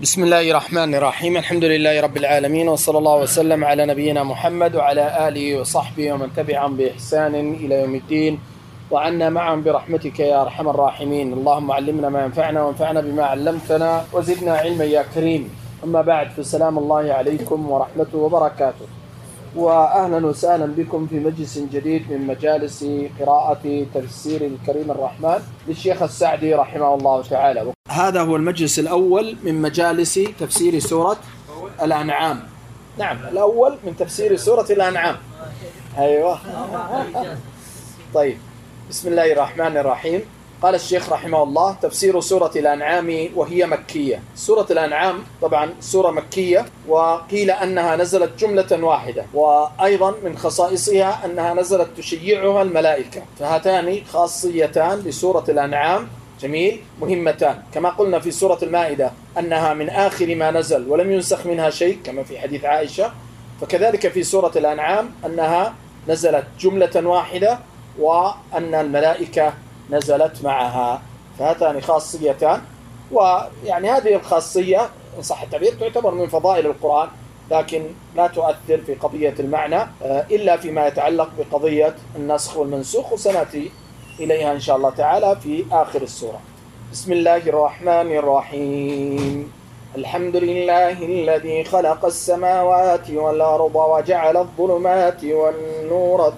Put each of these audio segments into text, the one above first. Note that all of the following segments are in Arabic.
بسم الله الرحمن الرحيم. الحمد لله رب العالمين، وصلى الله وسلم على نبينا محمد وعلى آله وصحبه ومن تبعهم بإحسان إلى يوم الدين، وعنا معهم برحمتك يا أرحم الراحمين. اللهم علمنا ما ينفعنا وانفعنا بما علمتنا وزدنا علما يا كريم. أما بعد، فسلام الله عليكم ورحمته وبركاته، وأهلا وسهلا بكم في مجلس جديد من مجالس قراءة تفسير الكريم الرحمن للشيخ السعدي رحمه الله تعالى. هذا هو المجلس الأول من مجالس تفسير سورة الأنعام. نعم، الأول من تفسير سورة الأنعام. أيوة. طيب، بسم الله الرحمن الرحيم. قال الشيخ رحمه الله: تفسير سورة الأنعام وهي مكية. سورة الأنعام طبعا سورة مكية، وقيل أنها نزلت جملة واحدة، وأيضا من خصائصها أنها نزلت تشيعها الملائكة. فهاتان خاصيتان لسورة الأنعام جميل مهمتان. كما قلنا في سورة المائدة أنها من آخر ما نزل ولم ينسخ منها شيء كما في حديث عائشة، فكذلك في سورة الأنعام أنها نزلت جملة واحدة وأن الملائكة نزلت معها. فهاتان خاصيتان، ويعني هذه الخاصية إن صح التعبير تعتبر من فضائل القرآن، لكن لا تؤثر في قضية المعنى إلا فيما يتعلق بقضية النسخ والمنسوخ، وسنأتي إليها إن شاء الله تعالى في آخر السورة. بسم الله الرحمن الرحيم. الحمد لله الذي خلق السماوات والأرض وجعل الظلمات والنور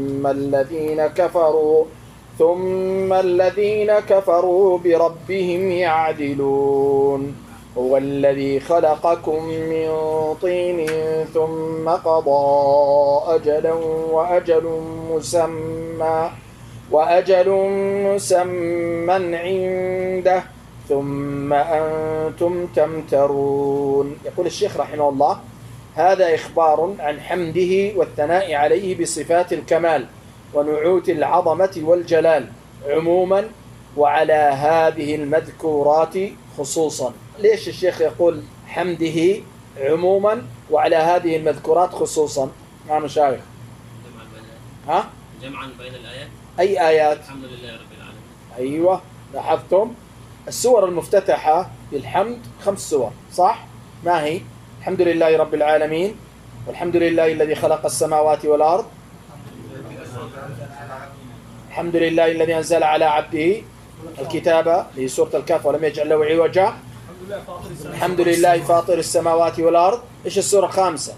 ثم الذين كفروا بربهم يعدلون. هو الذي خلقكم من طين ثم قضى أجلا وأجل مسمى عنده ثم أنتم تمترون. يقول الشيخ رحمه الله: هذا إخبار عن حمده والثناء عليه بصفات الكمال ونعوت العظمة والجلال عموما، وعلى هذه المذكورات خصوصا. ليش الشيخ يقول حمده عموما وعلى هذه المذكورات خصوصا؟ ما مشايخ جمعا بين الآيات. أي آيات؟ الحمد لله رب العالمين. أيوة، لاحظتم السور المفتتحة بالحمد 5 سور، صح؟ ما هي؟ الحمد لله رب العالمين، والحمد لله الذي خلق السماوات والأرض، الحمد لله الذي أنزل على عبده الكتاب في سورة الكهف ولم يجعل له عوجا، الحمد لله فاطر السماوات والأرض. إيش السورة 5؟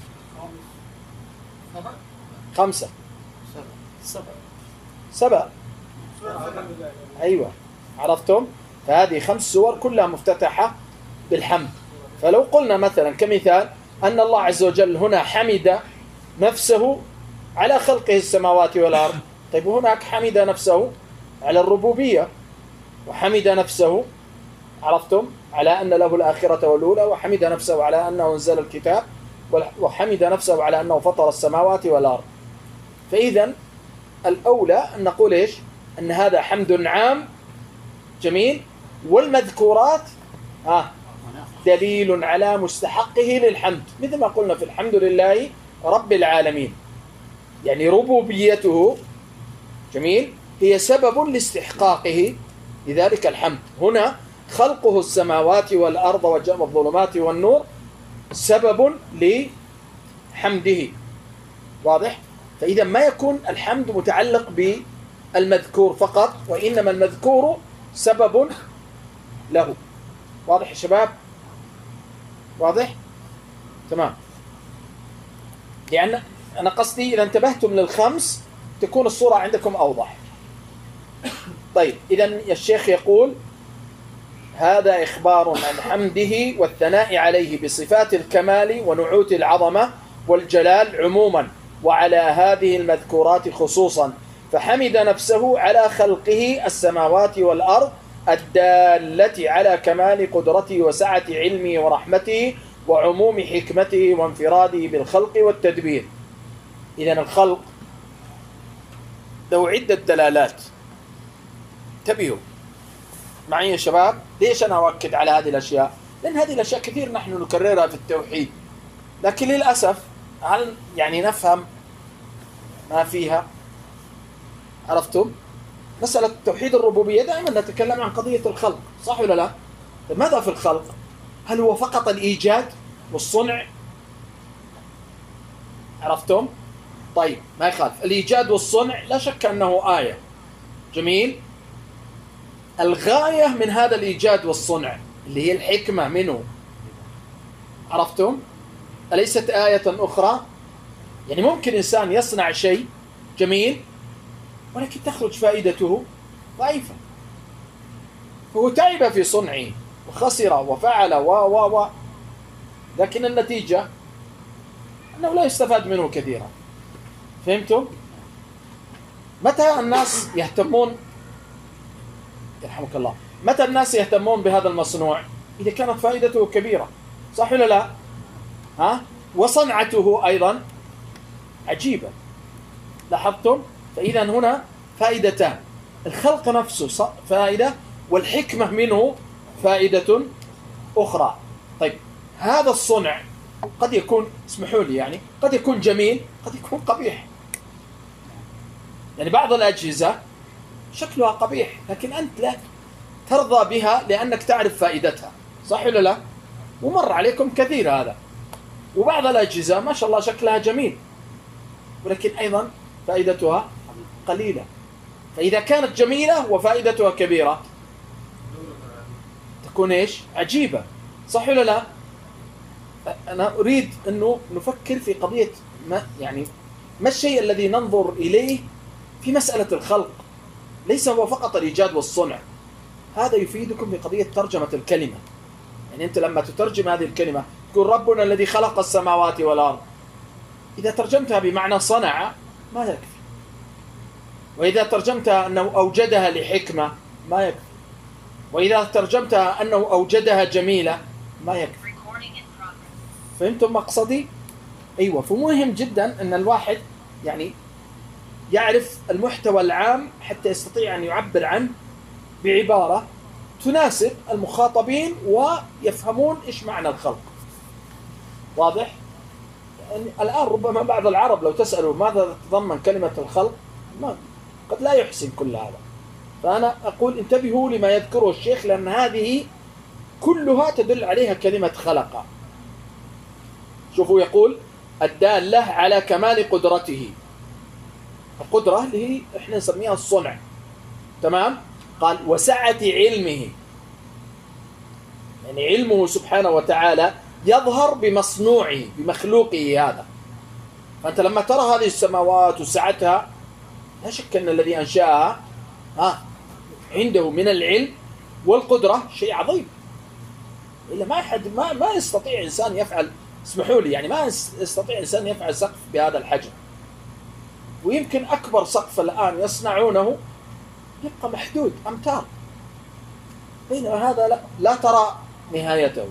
7. أيوة، عرفتم؟ فهذه 5 سور كلها مفتتحة بالحمد. فلو قلنا مثلا كمثال أن الله عز وجل هنا حمد نفسه على خلقه السماوات والأرض، طيب هناك حمد نفسه على الربوبية، وحمد نفسه، عرفتم، على أن له الآخرة والأولى، وحمد نفسه على أنه أنزل الكتاب، وحمد نفسه على أنه فطر السماوات والأرض. فإذا الأولى أن نقول إيش؟ أن هذا حمد عام جميل، والمذكورات دليل على مستحقه للحمد، مثل ما قلنا في الحمد لله رب العالمين، يعني ربوبيته جميل هي سبب لاستحقاقه لذلك الحمد. هنا خلقه السماوات والأرض وجمع الظلمات والنور سبب لحمده، واضح؟ فإذا ما يكون الحمد متعلق بالمذكور فقط، وإنما المذكور سبب له. واضح يا شباب؟ واضح؟ تمام. لأن أنا قصدي إذا انتبهتم لل5 تكون الصورة عندكم أوضح. طيب، إذا الشيخ يقول: هذا إخبار عن حمده والثناء عليه بصفات الكمال ونعوت العظمة والجلال عموما، وعلى هذه المذكورات خصوصا. فحمد نفسه على خلقه السماوات والأرض الدالة على كمال قدرته وسعة علمه ورحمته وعموم حكمته وانفراده بالخلق والتدبير. إذن الخلق له عدة دلالات، انتبهوا معي يا شباب. ليش أنا أؤكد على هذه الأشياء؟ لأن هذه الأشياء كثير نحن نكررها في التوحيد، لكن للأسف هل يعني نفهم ما فيها؟ عرفتم؟ مسألة توحيد الربوبية دائما نتكلم عن قضية الخلق، صح ولا لا؟ ماذا في الخلق؟ هل هو فقط الإيجاد والصنع؟ عرفتم؟ طيب ما يخالف، الإيجاد والصنع لا شك أنه آية. جميل. الغاية من هذا الإيجاد والصنع اللي هي الحكمة منه، عرفتم؟ أليست آية أخرى؟ يعني ممكن إنسان يصنع شيء جميل ولكن تخرج فائدته ضعيفة، هو تعب في صنعه وخسر وفعل لكن النتيجة أنه لا يستفاد منه كثيرا. فهمتم؟ متى الناس يهتمون، يرحمك الله، متى الناس يهتمون بهذا المصنوع؟ إذا كانت فائدته كبيرة، صح ولا لا؟ ها؟ وصنعته أيضا عجيبة. لاحظتم؟ فإذا هنا فائدتان، الخلق نفسه فائدة والحكمة منه فائدة أخرى. طيب هذا الصنع قد يكون، اسمحوا لي يعني، قد يكون جميل قد يكون قبيح. يعني بعض الأجهزة شكلها قبيح لكن أنت لا ترضى بها لأنك تعرف فائدتها، صح ولا لا؟ ومر عليكم كثير هذا. وبعض الأجهزة ما شاء الله شكلها جميل ولكن أيضا فائدتها قليلة. فإذا كانت جميلة وفائدتها كبيرة تكون إيش؟ عجيبة، صح ولا لا؟ أنا أريد أنه نفكر في قضية ما الشيء الذي ننظر إليه في مسألة الخلق، ليس هو فقط الإيجاد والصنع. هذا يفيدكم في قضية ترجمة الكلمة. يعني أنت لما تترجم هذه الكلمة تقول ربنا الذي خلق السماوات والأرض، إذا ترجمتها بمعنى صنع ما يكفي، وإذا ترجمتها أنه أوجدها لحكمة ما يكفي، وإذا ترجمتها أنه أوجدها جميلة ما يكفي. فهمتم مقصدي؟ أيوة. فمهم جدا أن الواحد يعني يعرف المحتوى العام حتى يستطيع أن يعبر عنه بعبارة تناسب المخاطبين ويفهمون إيش معنى الخلق. واضح؟ يعني الآن ربما بعض العرب لو تسألوا ماذا تتضمن كلمة الخلق قد لا يحسن كل هذا. فأنا أقول انتبهوا لما يذكره الشيخ، لأن هذه كلها تدل عليها كلمة خلق. شوفوا يقول الدالة على كمال قدرته، القدرة اللي هي احنا نسميها الصنع، تمام؟ قال وسعة علمه، يعني علمه سبحانه وتعالى يظهر بمصنوعه بمخلوقه هذا. فأنت لما ترى هذه السماوات وسعتها لا شك أن الذي أنشأها عنده من العلم والقدرة شيء عظيم، إلا ما يستطيع إنسان يفعل، اسمحوا لي يعني، ما يستطيع إنسان يفعل سقف بهذا الحجم. ويمكن أكبر سقف الآن يصنعونه يبقى محدود أمتار، بينما هذا لا ترى نهايته.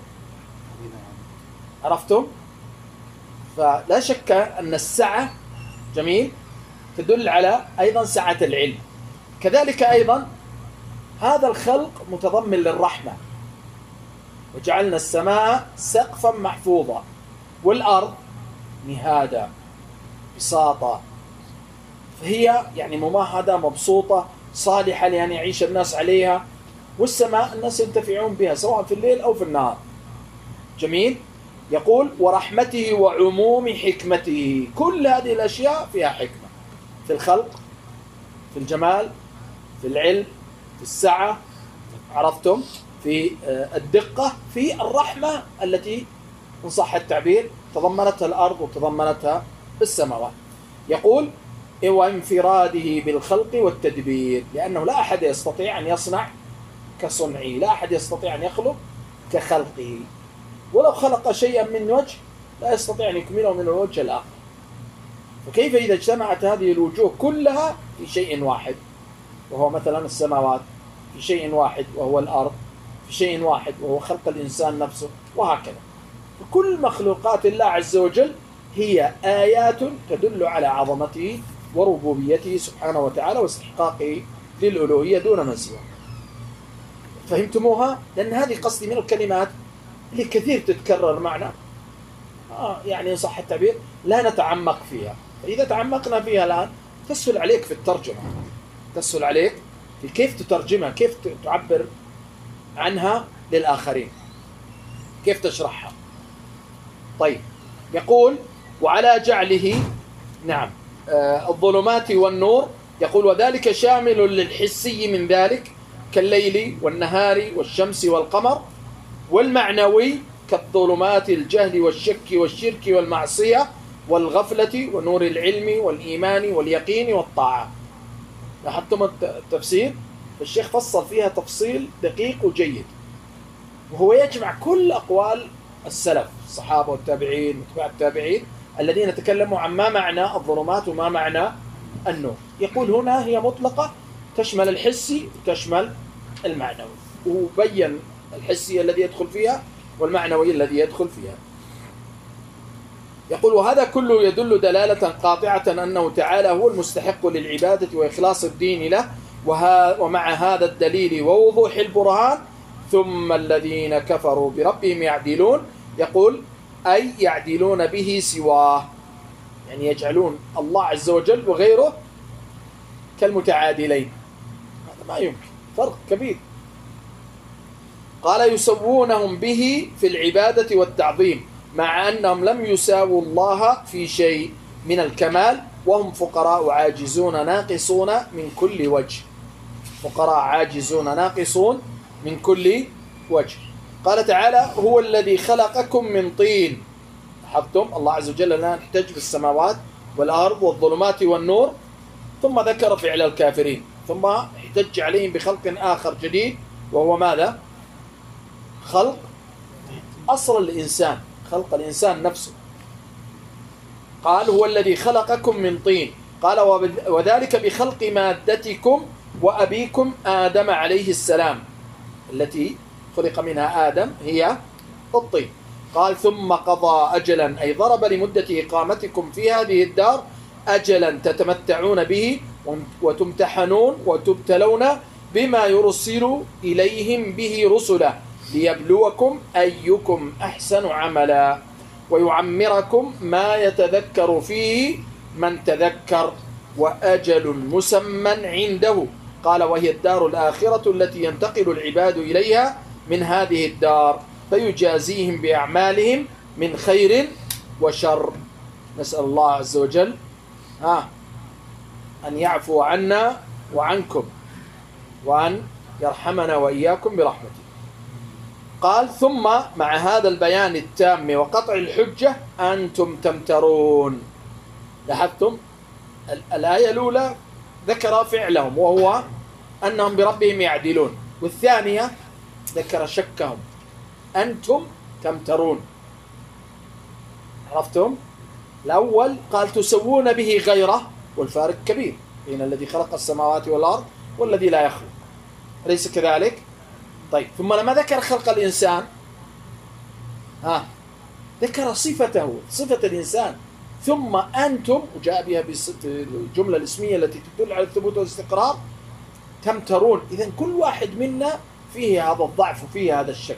عرفتم؟ فلا شك أن السعة جميل تدل على أيضا سعة العلم. كذلك أيضا هذا الخلق متضمن للرحمة، وجعلنا السماء سقفا محفوظا والأرض مهادا بساطة، فهي يعني ممهدة مبسوطة صالحة لأن يعيش الناس عليها، والسماء الناس ينتفعون بها سواء في الليل أو في النهار. جميل. يقول ورحمته وعموم حكمته، كل هذه الأشياء فيها حكمة، في الخلق، في الجمال، في العلم، في السعة، عرفتم؟ في الدقة، في الرحمة التي إن صح التعبير تضمنتها الأرض وتضمنتها السماوات. يقول وانفراده بالخلق والتدبير، لأنه لا أحد يستطيع أن يصنع كصنعه، لا أحد يستطيع أن يخلق كخلقه، ولو خلق شيئا من وجه لا يستطيع أن يكمله من الوجه الآخر. فكيف إذا اجتمعت هذه الوجوه كلها في شيء واحد وهو مثلا السماوات، في شيء واحد وهو الأرض، في شيء واحد وهو خلق الإنسان نفسه، وهكذا. فكل مخلوقات الله عز وجل هي آيات تدل على عظمته وربوبيته سبحانه وتعالى واستحقاقه للألوهية دون من سواه. فهمتموها؟ لأن هذه قصدي من الكلمات اللي كثير تتكرر معنا، يعني إن صح التعبير لا نتعمق فيها. فإذا تعمقنا فيها الآن تسهل عليك في الترجمة، تسهل عليك في كيف تترجمها، كيف تعبر عنها للآخرين. كيف تشرحها؟ طيب يقول وعلى جعله نعم الظلمات والنور، يقول وذلك شامل للحسي من ذلك كالليل والنهار والشمس والقمر، والمعنوي كالظلمات الجهل والشك والشرك والمعصية والغفلة ونور العلم والإيمان واليقين والطاعة. لاحظتم التفسير؟ الشيخ فصل فيها تفصيل دقيق وجيد، وهو يجمع كل أقوال السلف الصحابة والتابعين واتباع التابعين الذين تكلموا عن ما معنى الظلمات وما معنى النور. يقول هنا هي مطلقة تشمل الحسي وتشمل المعنوي، وبين الحسي الذي يدخل فيها والمعنوي الذي يدخل فيها. يقول وهذا كله يدل دلالة قاطعة أنه تعالى هو المستحق للعبادة وإخلاص الدين له، ومع هذا الدليل ووضوح البرهان ثم الذين كفروا بربهم يعدلون، يقول أي يعدلون به سواه، يعني يجعلون الله عز وجل وغيره كالمتعادلين. هذا ما يمكن، فرق كبير. قال يسوونهم به في العبادة والتعظيم مع أنهم لم يساووا الله في شيء من الكمال، وهم فقراء عاجزون ناقصون من كل وجه. فقراء عاجزون ناقصون من كل وجه. قال تعالى هو الذي خلقكم من طين. لاحظتم الله عز وجل لا نحتج بالسماوات والأرض والظلمات والنور، ثم ذكر فعل الكافرين، ثم احتج عليهم بخلق آخر جديد، وهو ماذا؟ خلق أصل الإنسان، خلق الإنسان نفسه. قال هو الذي خلقكم من طين، قال وذلك بخلق مادتكم وأبيكم آدم عليه السلام، التي خلق منها آدم هي الطين. قال ثم قضى أجلا، أي ضرب لمدة إقامتكم في هذه الدار أجلا تتمتعون به وتمتحنون وتبتلون بما يرسل إليهم به رسله ليبلوكم أيكم أحسن عملا ويعمركم ما يتذكر فيه من تذكر وأجل مسمى عنده. قال وهي الدار الآخرة التي ينتقل العباد إليها من هذه الدار فيجازيهم بأعمالهم من خير وشر. نسأل الله عز وجل أن يعفو عنا وعنكم وأن يرحمنا وإياكم برحمته. قال ثم مع هذا البيان التام وقطع الحجة أنتم تمترون. لاحظتم الآية الأولى ذكر فعلهم وهو أنهم بربهم يعدلون، والثانية ذكر شكهم أنتم تمترون. عرفتم؟ الأول قال تسوون به غيره، والفارق كبير بين الذي خلق السماوات والأرض والذي لا يخلق، أليس كذلك؟ طيب ثم لما ذكر خلق الإنسان ذكر صفته، صفة الإنسان، ثم أنتم وجاء بها بالجملة الاسمية التي تدل على الثبوت والاستقرار تمترون. إذن كل واحد منا فيه هذا الضعف وفيه هذا الشك،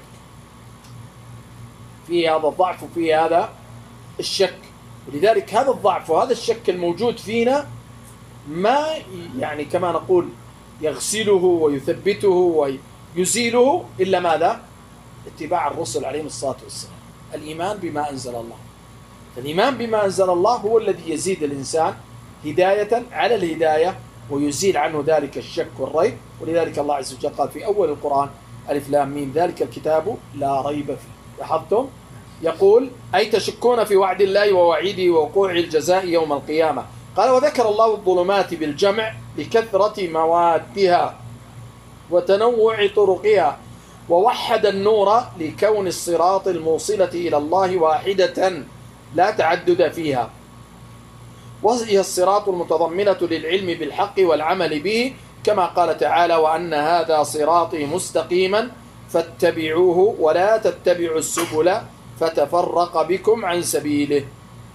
فيه هذا الضعف وفيه هذا الشك، ولذلك هذا الضعف وهذا الشك الموجود فينا ما يعني كما نقول يغسله ويثبته ويزيله إلا ماذا؟ اتباع الرسل عليهم الصلاة والسلام، الإيمان بما أنزل الله. فالإيمان بما أنزل الله هو الذي يزيد الإنسان هداية على الهداية ويزيل عنه ذلك الشك والريب. ولذلك الله عز وجل قال في أول القرآن ألف لام ميم ذلك الكتاب لا ريب فيه. لاحظتم؟ يقول أي تشكون في وعد الله ووعيده ووقوع الجزاء يوم القيامة. قال وذكر الله الظلمات بالجمع لكثرة موادها وتنوع طرقها، ووحد النور لكون الصراط الموصلة إلى الله واحدة لا تعدد فيها، وهي الصراط المتضمنة للعلم بالحق والعمل به، كما قال تعالى وأن هذا صراطي مستقيما فاتبعوه ولا تتبعوا السبل فتفرق بكم عن سبيله.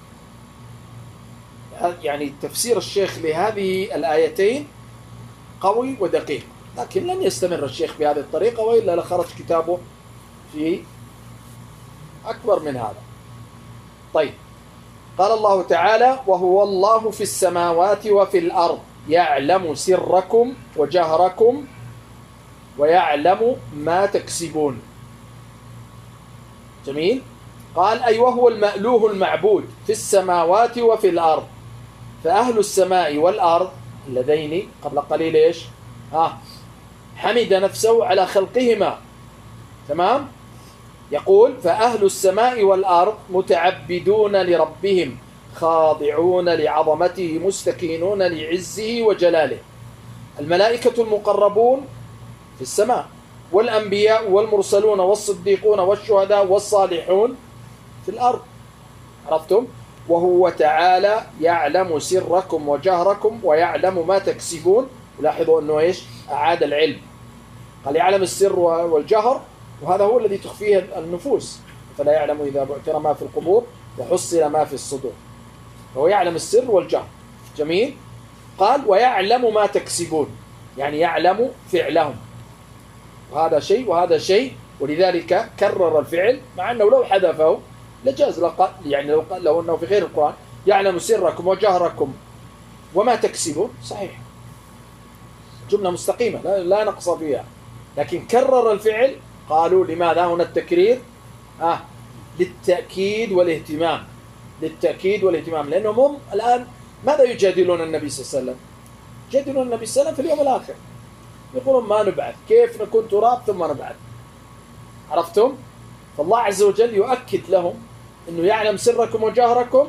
يعني تفسير الشيخ لهذه الآيتين قوي ودقيق، لكن لن يستمر الشيخ بهذه الطريقة وإلا لخرج كتابه في أكبر من هذا. طيب قال الله تعالى وهو الله في السماوات وفي الأرض يعلم سركم وجهركم ويعلم ما تكسبون. جميل. قال أي وهو المألوه المعبود في السماوات وفي الأرض. فأهل السماء والأرض اللذين قبل قليل إيش حمد نفسه على خلقهما. تمام. يقول فأهل السماء والأرض متعبدون لربهم خاضعون لعظمته مستكينون لعزه وجلاله. الملائكة المقربون في السماء، والأنبياء والمرسلون والصديقون والشهداء والصالحون في الأرض. عرفتم؟ وهو تعالى يعلم سركم وجهركم ويعلم ما تكسبون. لاحظوا أنه إيش أعاد العلم، قال يعلم السر والجهر، وهذا هو الذي تخفيه النفوس. فلا يعلم إذا بعثر ما في القبور وحصل ما في الصدور. فهو يعلم السر والجهر. جميل. قال ويعلم ما تكسبون، يعني يعلم فعلهم، وهذا شيء وهذا شيء، ولذلك كرر الفعل مع أنه لو حذفه لجاز. يعني لو أنه في غير القرآن يعلم سركم وجهركم وما تكسبون صحيح، جملة مستقيمة لا نقص فيها، لكن كرر الفعل. قالوا لماذا هنا التكرير؟ للتأكيد والاهتمام، للتأكيد والاهتمام، لأنهم هم الآن ماذا يجادلون النبي صلى الله عليه وسلم؟ يجادلون النبي صلى الله عليه وسلم في اليوم الآخر، يقولون ما نبعث، كيف نكون تراب ثم نبعث؟ عرفتم؟ فالله عز وجل يؤكد لهم أنه يعلم سركم وجهركم،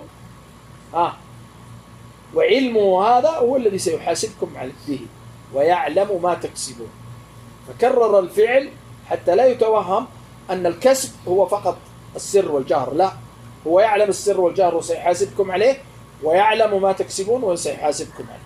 وعلمه هذا هو الذي سيحاسبكم به، ويعلم ما تكسبون. فكرر الفعل حتى لا يتوهم أن الكسب هو فقط السر والجهر، لا، هو يعلم السر والجهر وسيحاسبكم عليه، ويعلم ما تكسبون وسيحاسبكم عليه.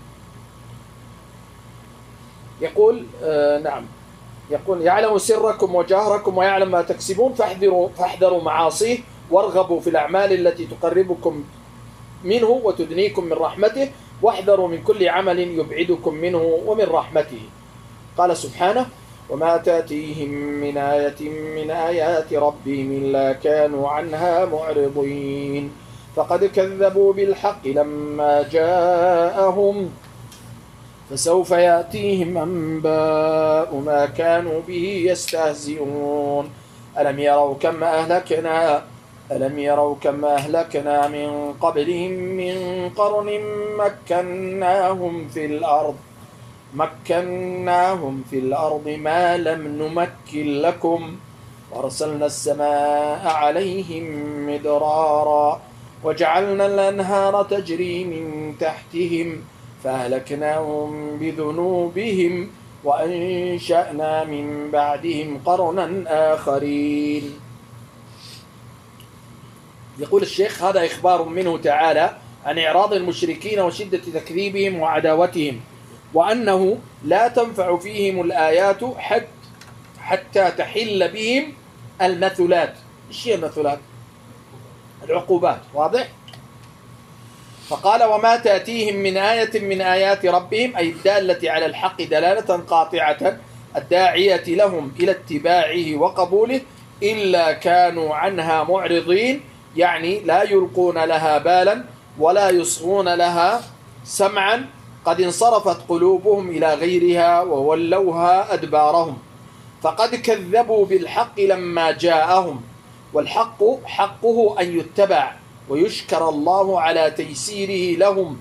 يقول نعم، يقول يعلم سركم وجهركم ويعلم ما تكسبون فاحذروا معاصيه وارغبوا في الأعمال التي تقربكم منه وتدنيكم من رحمته، واحذروا من كل عمل يبعدكم منه ومن رحمته. قال سبحانه وما تأتيهم من آية من آيات ربهم إلا كانوا عنها معرضين فقد كذبوا بالحق لما جاءهم فسوف يأتيهم أنباء ما كانوا به يستهزئون ألم يروا كم أهلكنا من قبلهم من قرن مكناهم في الأرض ما لم نمكن لكم وأرسلنا السماء عليهم مدرارا وجعلنا الأنهار تجري من تحتهم فأهلكناهم بذنوبهم وأنشأنا من بعدهم قرنا آخرين. يقول الشيخ هذا إخبار منه تعالى عن إعراض المشركين وشدة تكذيبهم وعداوتهم، وأنه لا تنفع فيهم الآيات حتى تحل بهم المثلات. إيش هي المثلات؟ العقوبات. واضح؟ فقال وما تأتيهم من آية من آيات ربهم أي الدالة على الحق دلالة قاطعة الداعية لهم إلى اتباعه وقبوله إلا كانوا عنها معرضين، يعني لا يلقون لها بالا ولا يصغون لها سمعا، قد انصرفت قلوبهم إلى غيرها وولوها أدبارهم. فقد كذبوا بالحق لما جاءهم، والحق حقه أن يتبع ويشكر الله على تيسيره لهم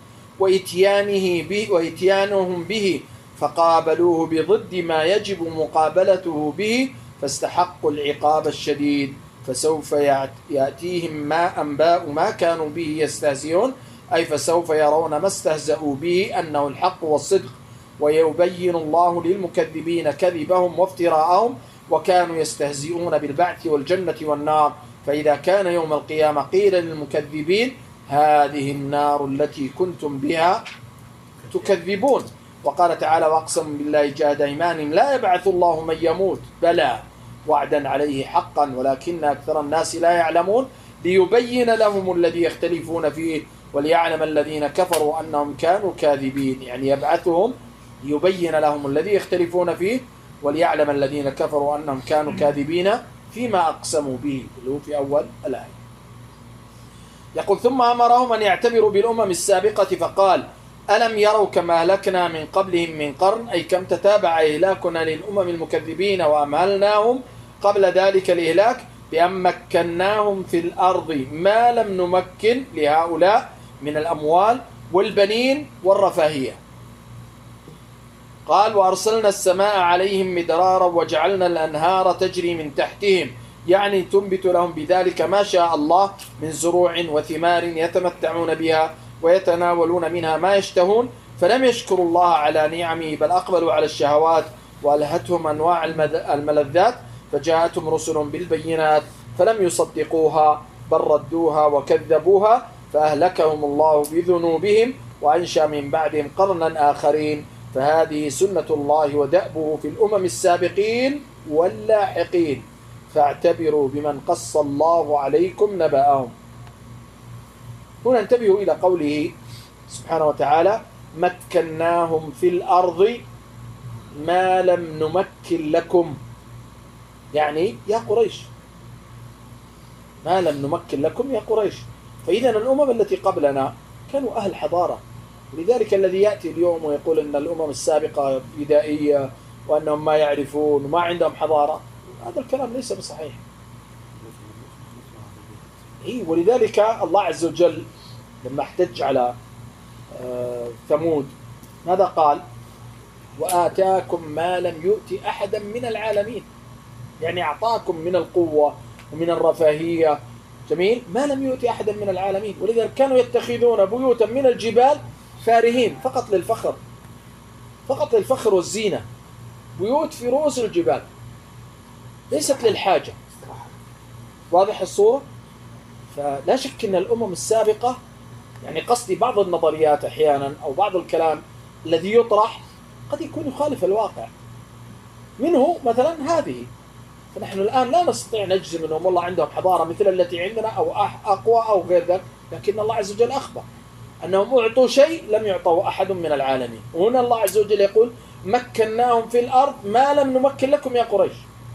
وإتيانهم به، فقابلوه بضد ما يجب مقابلته به فاستحقوا العقاب الشديد. فسوف يأتيهم أنباء ما كانوا به يستهزئون، أي فسوف يرون ما استهزأوا به أنه الحق والصدق، ويبين الله للمكذبين كذبهم وافتراءهم، وكانوا يستهزئون بالبعث والجنة والنار. فإذا كان يوم القيامة قيل للمكذبين هذه النار التي كنتم بها تكذبون. وقال تعالى واقسم بالله جهد أيمانهم لا يبعث الله من يموت بلى وعدا عليه حقا ولكن أكثر الناس لا يعلمون ليبين لهم الذي يختلفون فيه وليعلم الذين كفروا أنهم كانوا كاذبين. يعني يبعثهم ليبين لهم الذي يختلفون فيه وليعلم الذين كفروا أنهم كانوا كاذبين فيما أقسموا به، اللي هو في أول الآية. يقول ثم أمرهم أن يعتبروا بالأمم السابقة فقال ألم يروا كما أهلكنا من قبلهم من قرن، أي كم تتابع إهلاكنا للأمم المكذبين وأمهلناهم قبل ذلك الإهلاك بأن مكناهم في الأرض ما لم نمكن لهؤلاء من الأموال والبنين والرفاهية. قال وأرسلنا السماء عليهم مدرارا وجعلنا الأنهار تجري من تحتهم، يعني تنبت لهم بذلك ما شاء الله من زروع وثمار يتمتعون بها ويتناولون منها ما يشتهون، فلم يشكروا الله على نعمه بل أقبلوا على الشهوات وألهتهم أنواع الملذات، فجاءتهم رسل بالبينات فلم يصدقوها بل ردوها وكذبوها، فأهلكهم الله بذنوبهم وأنشأ من بعدهم قرنا آخرين، فهذه سنة الله ودأبه في الأمم السابقين واللاحقين، فاعتبروا بمن قص الله عليكم نبأهم. هنا انتبهوا إلى قوله سبحانه وتعالى مكناهم في الأرض ما لم نمكن لكم، يعني يا قريش ما لم نمكن لكم يا قريش. فإذا الأمم التي قبلنا كانوا أهل حضارة، ولذلك الذي يأتي اليوم ويقول أن الأمم السابقة بدائية وأنهم ما يعرفون وما عندهم حضارة، هذا الكلام ليس بصحيح. ولذلك الله عز وجل لما احتج على ثمود ماذا قال؟ وآتاكم ما لم يؤت أحدا من العالمين، يعني أعطاكم من القوة ومن الرفاهية، جميل، ما لم يؤت أحدا من العالمين. ولذلك كانوا يتخذون بيوتا من الجبال فارهين فقط للفخر، فقط للفخر والزينة، بيوت في رؤوس الجبال ليست للحاجة. واضح الصورة؟ فلا شك أن الأمم السابقة، يعني قصدي بعض النظريات أحيانا أو بعض الكلام الذي يطرح قد يكون يخالف الواقع، منه مثلا هذه. فنحن الآن لا نستطيع نجزم أنهم والله عندهم حضارة مثل التي عندنا أو أقوى أو غير ذلك، لكن الله عز وجل أخبر أنهم أعطوا شيء لم يعطوا أحد من العالمين. وهنا الله عز وجل يقول مكناهم في الأرض ما لم نمكن لكم يا قريش.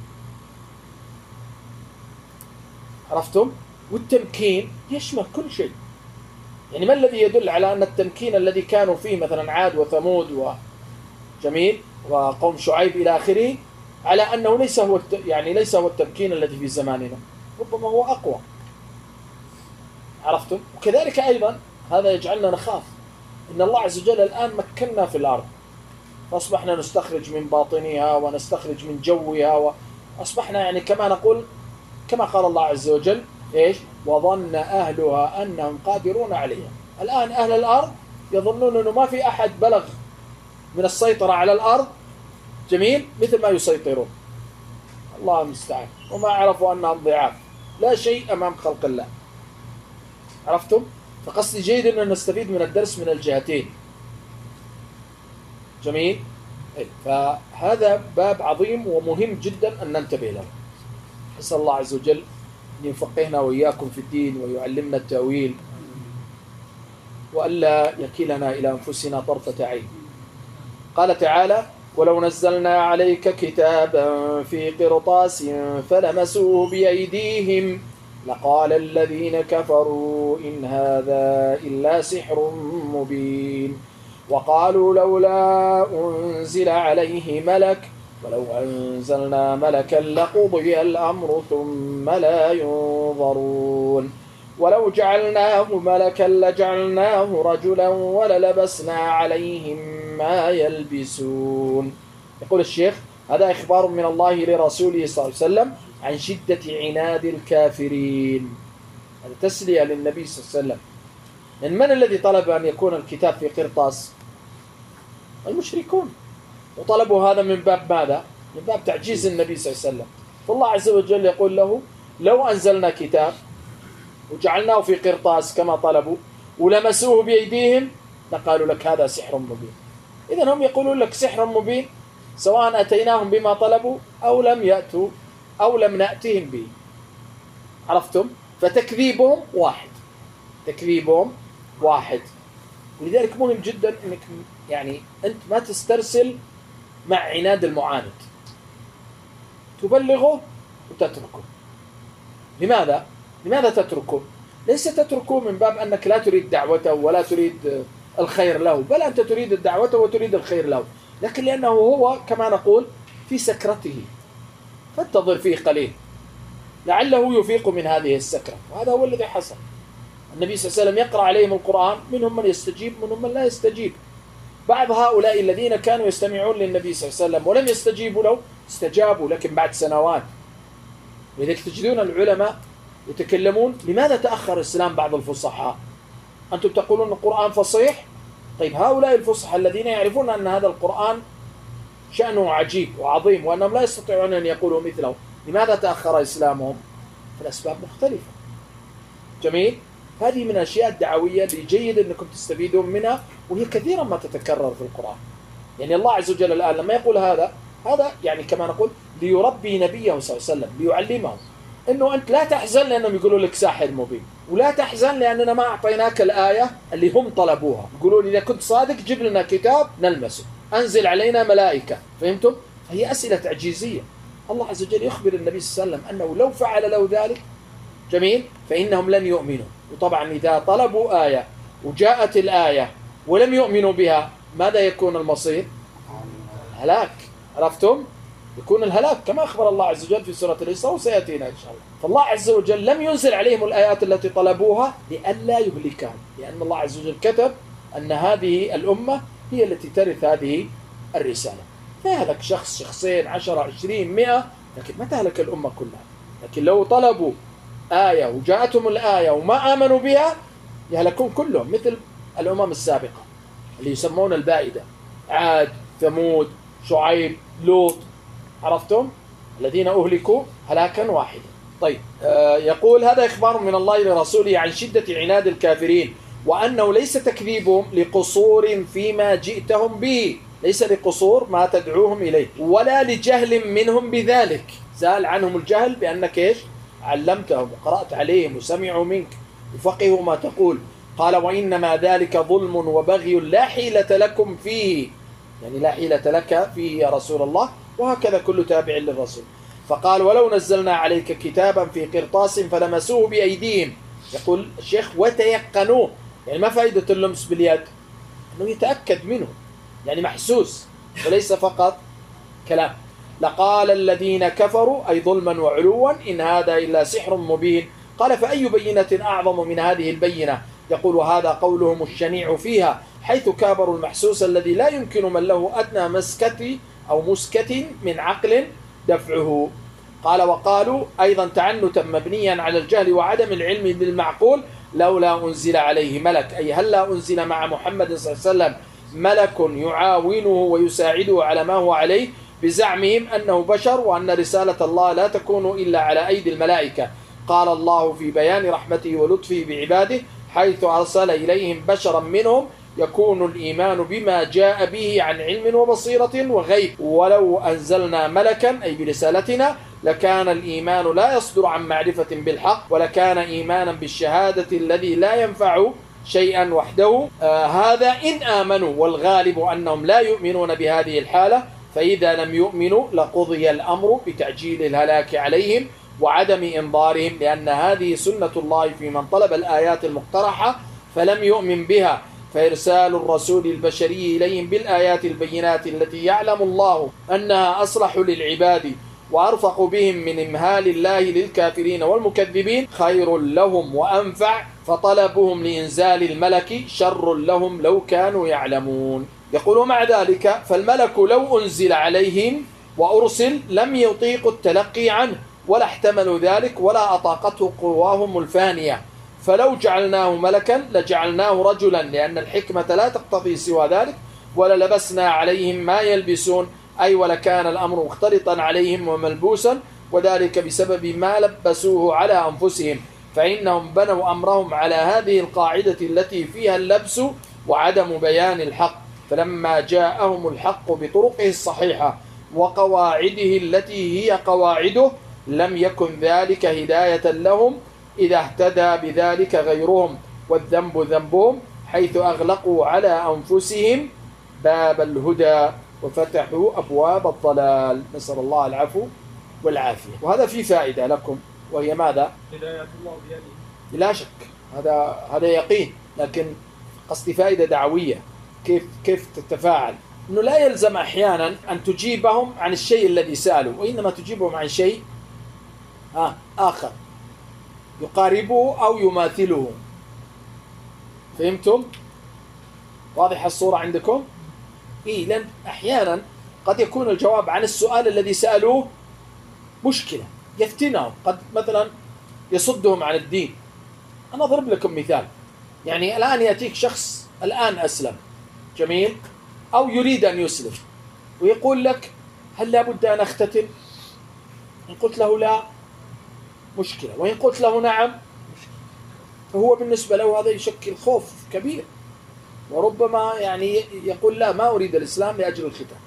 عرفتم؟ والتمكين يشمل كل شيء. يعني ما الذي يدل على أن التمكين الذي كانوا فيه مثلا عاد وثمود وجميل وقوم شعيب إلى آخره على أنه ليس هو التمكين الذي في زماننا، ربما هو أقوى. عرفتم؟ وكذلك أيضا هذا يجعلنا نخاف إن الله عز وجل الآن مكننا في الأرض، فأصبحنا نستخرج من باطنها ونستخرج من جوها، وأصبحنا يعني كما نقول كما قال الله عز وجل إيش؟ وظن أهلها أنهم قادرون عليها. الآن أهل الأرض يظنون أنه ما في أحد بلغ من السيطرة على الأرض، جميل، مثل ما يسيطرون. الله المستعان، وما عرفوا أنهم ضعاف، لا شيء أمام خلق الله. عرفتم؟ فقصدي جيد أن نستفيد من الدرس من الجهتين. جميل؟ فهذا باب عظيم ومهم جدا أن ننتبه له. نسأل الله عز وجل أن يفقهنا وإياكم في الدين ويعلمنا التأويل، وألا يكلنا إلى أنفسنا طرفة عين. قال تعالى ولو نزلنا عليك كتابا في قرطاس فلمسوه بأيديهم لقال الذين كفروا إن هذا إلا سحر مبين وقالوا لولا أنزل عليه ملك ولو أنزلنا ملكا لقضي الأمر ثم لا ينظرون ولو جعلناه ملكا لجعلناه رجلا وللبسنا عليهم ما يلبسون. يقول الشيخ هذا إخبار من الله لرسوله صلى الله عليه وسلم عن شدة عناد الكافرين. هذا تسلية للنبي صلى الله عليه وسلم. من الذي طلب أن يكون الكتاب في قرطاس؟ المشركون، وطلبوا هذا من باب ماذا؟ من باب تعجيز النبي صلى الله عليه وسلم. فالله عز وجل يقول له لو أنزلنا كتاب وجعلناه في قرطاس كما طلبوا ولمسوه بأيديهم لقالوا لك هذا سحر مبين. إذن هم يقولون لك سحر مبين سواء أتيناهم بما طلبوا أو لم يأتوا أو لم نأتهم به. عرفتم؟ فتكذيبهم واحد، تكذيبهم واحد. ولذلك مهم جدا أنك يعني أنت ما تسترسل مع عناد المعاند، تبلغه وتتركه. لماذا؟ لماذا تتركه؟ ليس تتركه من باب أنك لا تريد دعوته ولا تريد الخير له، بل أنت تريد الدعوة وتريد الخير له، لكن لأنه هو كما نقول في سكرته، فانتظر فيه قليل. لعله يفيق من هذه السكرة، وهذا هو الذي حصل. النبي صلى الله عليه وسلم يقرأ عليهم القرآن، منهم من يستجيب منهم من لا يستجيب. بعض هؤلاء الذين كانوا يستمعون للنبي صلى الله عليه وسلم ولم يستجيبوا له استجابوا، لكن بعد سنوات. ولذلك تجدون العلماء يتكلمون: لماذا تأخر الإسلام بعض الفصحاء؟ أنتم تقولون القرآن فصيح؟ طيب هؤلاء الفصحاء الذين يعرفون أن هذا القرآن شأنه عجيب وعظيم وأنهم لا يستطيعون أن يقولوا مثله، لماذا تأخر إسلامهم؟ فالأسباب مختلفة. جميل؟ هذه من الأشياء الدعوية اللي جيد أنكم تستفيدون منها، وهي كثيرا ما تتكرر في القرآن. يعني الله عز وجل الآن لما يقول هذا يعني كما نقول ليربي نبيه صلى الله عليه وسلم، ليعلمه أنه أنت لا تحزن لأنهم يقولوا لك ساحر مبين، ولا تحزن لأننا ما أعطيناك الآية اللي هم طلبوها. يقولون إذا كنت صادق جيب لنا كتاب نلمسه، أنزل علينا ملائكة. فهمتم؟ هي أسئلة تعجيزية. الله عز وجل يخبر النبي صلى الله عليه وسلم أنه لو فعل له ذلك جميل فإنهم لن يؤمنوا. وطبعا إذا طلبوا آية وجاءت الآية ولم يؤمنوا بها ماذا يكون المصير؟ هلاك. عرفتم؟ يكون الهلاك كما أخبر الله عز وجل في سورة الإسراء وسيأتينا إن شاء الله. فالله عز وجل لم ينزل عليهم الآيات التي طلبوها لئلا يهلكهم، لأن الله عز وجل كتب أن هذه الأمة هي التي ترث هذه الرسالة. فيهلك شخص، شخصين، 10، 20، 100، لكن ما تهلك الأمة كلها. لكن لو طلبوا آية وجاءتهم الآية وما آمنوا بها يهلكون كلهم، مثل الأمم السابقة اللي يسمون البائدة: عاد، ثمود، شعيب، لوط. عرفتم؟ الذين أهلكوا هلاكا واحدا. طيب يقول: هذا إخبار من الله لرسوله عن شدة عناد الكافرين، وأنه ليس تكذيبهم لقصور فيما جئتهم به، ليس لقصور ما تدعوهم إليه، ولا لجهل منهم بذلك. زال عنهم الجهل بأنك إيش؟ علمتهم وقرأت عليهم وسمعوا منك وفقهوا ما تقول. قال: وإنما ذلك ظلم وبغي لا حيلة لكم فيه، يعني لا حيلة لك فيه يا رسول الله، وهكذا كل تابع للرسول. فقال: ولو نزلنا عليك كتابا في قرطاس فلمسوه بأيديهم. يقول الشيخ: وتيقنوه، يعني ما فائدة اللمس باليد؟ أنه يتأكد منه، يعني محسوس وليس فقط كلام. لقال الذين كفروا أي ظلما وعلوا إن هذا إلا سحر مبين. قال: فأي بينة أعظم من هذه البينة؟ يقول: وهذا قولهم الشنيع فيها، حيث كابروا المحسوس الذي لا يمكن من له أدنى مسكة من عقل دفعه. قال: وقالوا أيضا تعنتا مبنيا على الجهل وعدم العلم بالمعقول: لولا أنزل عليه ملك، أي هل لا أنزل مع محمد صلى الله عليه وسلم ملك يعاونه ويساعده على ما هو عليه، بزعمهم أنه بشر وأن رسالة الله لا تكون إلا على أيدي الملائكة. قال الله في بيان رحمته ولطفه بعباده حيث أرسل إليهم بشرا منهم يكون الإيمان بما جاء به عن علم وبصيرة وغيب. ولو أنزلنا ملكا أي برسالتنا لكان الإيمان لا يصدر عن معرفة بالحق، ولكان إيمانا بالشهادة الذي لا ينفع شيئا وحده. هذا إن آمنوا، والغالب أنهم لا يؤمنون بهذه الحالة، فإذا لم يؤمنوا لقضي الأمر بتعجيل الهلاك عليهم وعدم إنظارهم، لأن هذه سنة الله في من طلب الآيات المقترحة فلم يؤمن بها. فإرسال الرسول البشري إليهم بالآيات البينات التي يعلم الله أنها أصلح للعباد وأرفق بهم من إمهال الله للكافرين والمكذبين خير لهم وأنفع، فطلبهم لإنزال الملك شر لهم لو كانوا يعلمون. يقول: مع ذلك فالملك لو أنزل عليهم وأرسل لم يطيقوا التلقي عنه ولا احتملوا ذلك ولا أطاقته قواهم الفانية، فلو جعلناه ملكا لجعلناه رجلا، لأن الحكمة لا تقتضي سوى ذلك، وللبسنا عليهم ما يلبسون، أي ولكان الأمر مختلطا عليهم وملبوسا، وذلك بسبب ما لبسوه على أنفسهم، فإنهم بنوا أمرهم على هذه القاعدة التي فيها اللبس وعدم بيان الحق. فلما جاءهم الحق بطرقه الصحيحة وقواعده التي هي قواعده لم يكن ذلك هداية لهم إذا اهتدى بذلك غيرهم، والذنب ذنبهم حيث أغلقوا على أنفسهم باب الهدى وفتحوا أبواب الضلال. نسأل الله العفو والعافية. وهذا في فائدة لكم، وهي ماذا؟ هداية الله بيده. لا شك، هذا يقين، لكن قصدي فائدة دعوية. كيف تتفاعل؟ إنه لا يلزم أحيانا أن تجيبهم عن الشيء الذي سألوا، وإنما تجيبهم عن شيء آخر يقاربه أو يماثله. فهمتم؟ واضح الصورة عندكم؟ لأن أحيانا قد يكون الجواب عن السؤال الذي سألوه مشكلة يفتنهم، قد مثلا يصدهم عن الدين. أنا أضرب لكم مثال. يعني الآن يأتيك شخص الآن أسلم، جميل، أو يريد أن يسلم، ويقول لك هل لابد أن أختتن؟ إن قلت له لا مشكلة، وإن قلت له نعم مشكلة. فهو بالنسبة له هذا يشكل خوف كبير، وربما يعني يقول لا، ما أريد الإسلام لأجل الختان.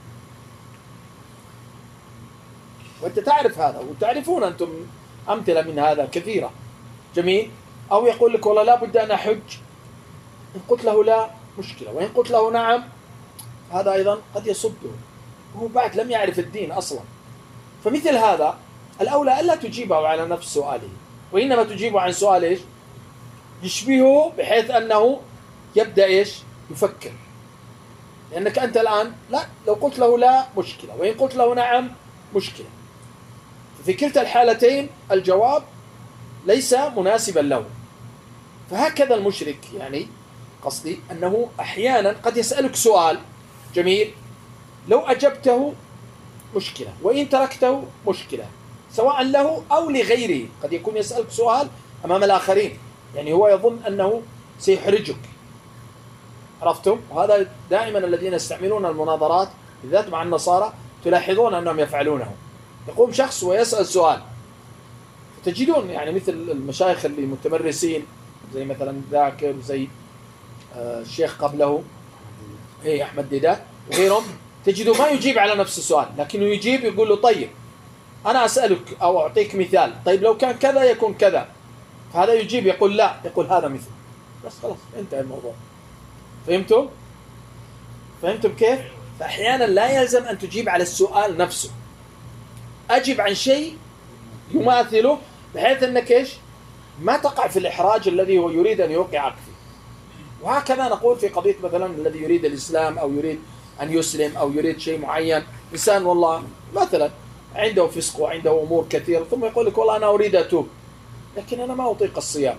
وأنت تعرف هذا، وتعرفون أنتم أمثلة من هذا كثيرة، جميل. أو يقول لك والله لابد أن أحج، إن قلت له لا مشكلة، وإن قلت له نعم هذا أيضا قد يصده، وهو بعد لم يعرف الدين أصلا. فمثل هذا الأولى ألا تجيبه على نفس سؤاله، وإنما تجيبه عن سؤال إيش يشبهه، بحيث أنه يبدأ إيش يفكر. لأنك أنت الآن لا، لو قلت له لا مشكلة، وإن قلت له نعم مشكلة. في كلتا الحالتين الجواب ليس مناسبا له. فهكذا المشرك، يعني قصدي أنه أحيانا قد يسألك سؤال جميل، لو أجبته مشكلة، وإن تركته مشكلة، سواء له أو لغيره. قد يكون يسألك سؤال أمام الآخرين، يعني هو يظن أنه سيحرجك، عرفتم؟ وهذا دائما الذين يستعملون المناظرات بالذات مع النصارى تلاحظون أنهم يفعلونه. يقوم شخص ويسأل سؤال، تجدون يعني مثل المشايخ اللي متمرسين زي مثلا ذاكر، زي الشيخ قبله أحمد ديدات وغيرهم، تجدوا ما يجيب على نفس السؤال، لكنه يجيب يقول له طيب أنا أسألك أو أعطيك مثال، طيب لو كان كذا يكون كذا. فهذا يجيب يقول لا، يقول هذا مثل، بس خلاص انتهى الموضوع. فهمتم؟ فهمتم كيف؟ فأحيانا لا يلزم أن تجيب على السؤال نفسه، أجب عن شيء يماثله، بحيث أنك إيش ما تقع في الإحراج الذي هو يريد أن يوقعك فيه. وهكذا نقول في قضية مثلا الذي يريد الإسلام أو يريد أن يسلم أو يريد شيء معين. إنسان والله مثلا عنده فسق وعنده أمور كثيرة، ثم يقول لك والله أنا أريد أتوب لكن أنا ما أطيق الصيام.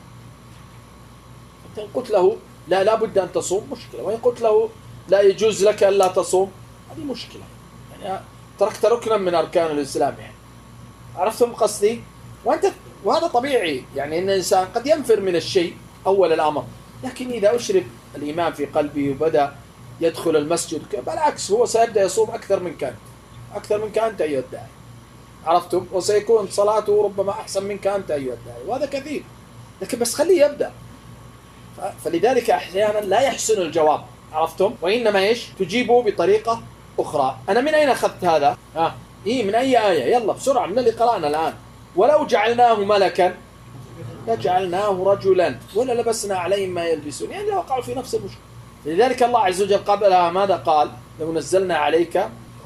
إن قلت له لا لابد أن تصوم مشكلة، وإن قلت له لا يجوز لك أن لا تصوم هذه مشكلة، يعني تركت ركنا من أركان الإسلام. يعني عرفتم قصدي؟ وهذا طبيعي، يعني إن الإنسان قد ينفر من الشيء أول الأمر، لكن إذا أشرب الإيمان في قلبه وبدأ يدخل المسجد بالعكس هو سيبدأ يصوم أكثر منك أنت أيها الداعي، عرفتم؟ وسيكون صلاته ربما أحسن منك أنت أيها الداعي، وهذا كثير، لكن بس خليه يبدأ. فلذلك أحيانا لا يحسن الجواب، عرفتم؟ وإنما إيش تجيبه بطريقة أخرى. أنا من أين أخذت هذا؟ من أي آية؟ يلا بسرعة من اللي قرأنا الآن. ولو جعلناه ملكا لجعلناه رجلا ولا لبسنا عليهم ما يلبسون، يعني وقعوا في نفس المشكلة. لذلك الله عز وجل قبلها ماذا قال؟ لو نزلنا عليك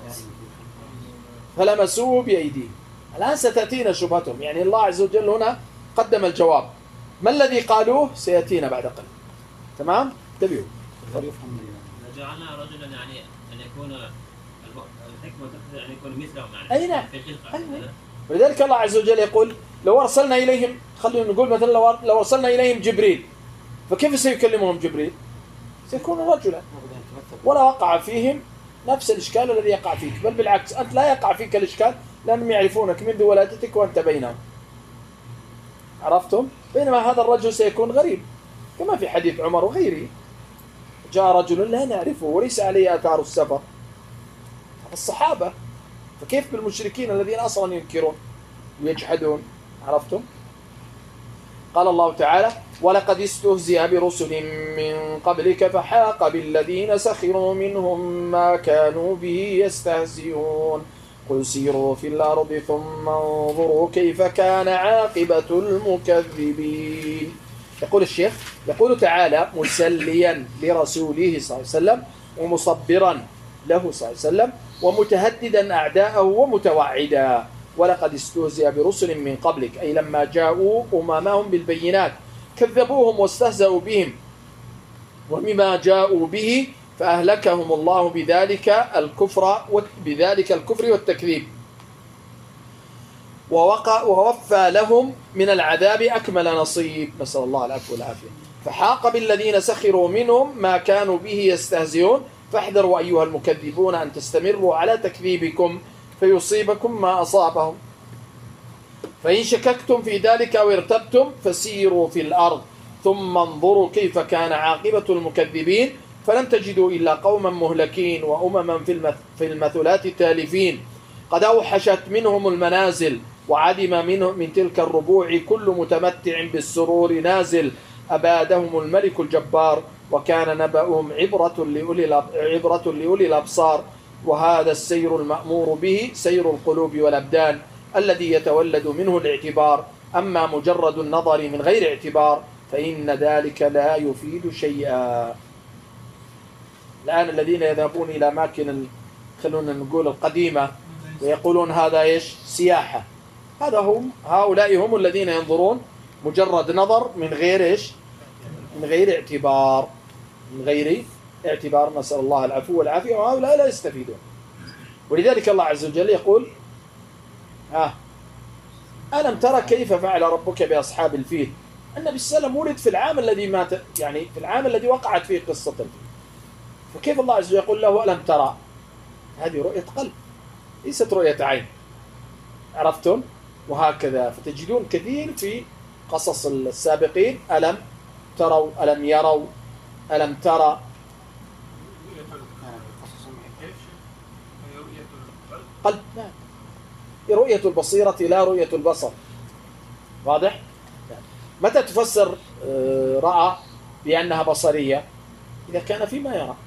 فلمسوه بأيديهم. الآن ستأتينا شبهتهم، يعني الله عز وجل هنا قدم الجواب، ما الذي قالوه سيأتينا بعد قليل. تمام؟ انتبهوا. جعلنا رجلا يعني أن يكون الحكمة تقتضي أن يكون مثلهم، يعني أي نعم. في الخلقة. ولذلك الله عز وجل يقول لو أرسلنا إليهم، خلينا نقول مثلا لو أرسلنا إليهم جبريل، فكيف سيكلمهم جبريل؟ سيكون رجلا، ولا وقع فيهم نفس الإشكال الذي يقع فيك، بل بالعكس أنت لا يقع فيك الإشكال لأنهم يعرفونك منذ ولادتك وأنت بينهم، عرفتم؟ بينما هذا الرجل سيكون غريب، كما في حديث عمر وغيره، جاء رجل لا نعرفه وليس عليه آثار السفر، الصحابة، فكيف بالمشركين الذين أصلا ينكرون ويجحدون، عرفتم؟ قال الله تعالى ولقد استهزئ برسل من قبلك فحاق بالذين سخروا منهم ما كانوا به يستهزئون قل سيروا في الأرض ثم انظروا كيف كان عاقبة المكذبين. يقول الشيخ، يقول تعالى مسليا لرسوله صلى الله عليه وسلم ومصبرا له صلى الله عليه وسلم ومتهددا أعداءه ومتوعدا ولقد استهزئ برسل من قبلك، أي لما جاءوا أمامهم بالبينات كذبوهم واستهزأوا بهم ومما جاءوا به فأهلكهم الله بذلك الكفر والتكذيب. ووفى لهم من العذاب أكمل نصيب، نسأل الله العفو والعافية. فحاق بالذين سخروا منهم ما كانوا به يستهزئون، فاحذروا أيها المكذبون أن تستمروا على تكذيبكم فيصيبكم ما أصابهم. فإن شككتم في ذلك أو ارتبتم فسيروا في الأرض ثم انظروا كيف كان عاقبة المكذبين، فلم تجدوا إلا قوما مهلكين وأمما في المثلات تالفين، قد أوحشت منهم المنازل وعدم من تلك الربوع كل متمتع بالسرور نازل، أبادهم الملك الجبار وكان نبأهم عبرة لأولي الأبصار. وهذا السير المأمور به سير القلوب والأبدان الذي يتولد منه الاعتبار، أما مجرد النظر من غير اعتبار فإن ذلك لا يفيد شيئا. الآن الذين يذهبون إلى أماكن خلونا نقول القديمة ويقولون هذا إيش؟ سياحة، هؤلاء هم الذين ينظرون مجرد نظر من غير إيش؟ من غير اعتبار، نسأل الله العفو والعافية، وهؤلاء لا يستفيدون. ولذلك الله عز وجل يقول ألم ترى كيف فعل ربك بأصحاب الفيل؟ النبي صلى الله عليه وسلم ولد في العام الذي مات، يعني في العام الذي وقعت فيه قصة الفيل، فكيف الله عز وجل يقول له ألم ترى؟ هذه رؤية قلب ليست رؤية عين، عرفتم؟ وهكذا فتجدون كثير في قصص السابقين ألم تروا، ألم يروا، ألم ترى. قلب، نعم، رؤية البصيرة لا رؤية البصر، واضح؟ متى تفسر رأى بأنها بصرية؟ إذا كان فيما يرى،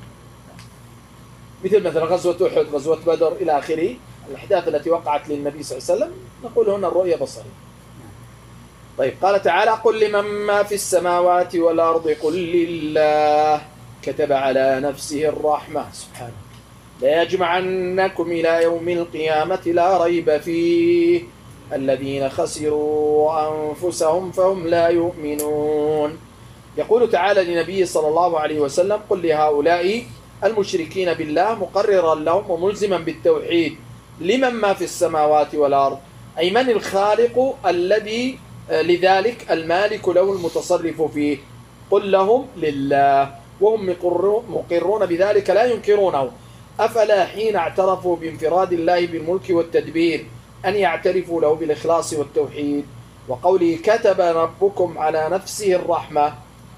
مثل غزوة أحد، غزوة بدر إلى آخره، الأحداث التي وقعت للنبي صلى الله عليه وسلم نقول هنا الرؤية بصرية. طيب قال تعالى قل لمن ما في السماوات والأرض قل لله كتب على نفسه الرحمة سبحانه لا يجمعنكم إلى يوم القيامة لا ريب فيه الذين خسروا أنفسهم فهم لا يؤمنون. يقول تعالى لنبيه صلى الله عليه وسلم قل لهؤلاء المشركين بالله مقررا لهم وملزما بالتوحيد لمن ما في السماوات والأرض، أي من الخالق الذي لذلك المالك له المتصرف فيه، قل لهم لله، وهم مقرون بذلك لا ينكرونه. أفلا حين اعترفوا بانفراد الله بالملك والتدبير أن يعترفوا له بالإخلاص والتوحيد؟ وقوله كتب ربكم على نفسه الرحمة،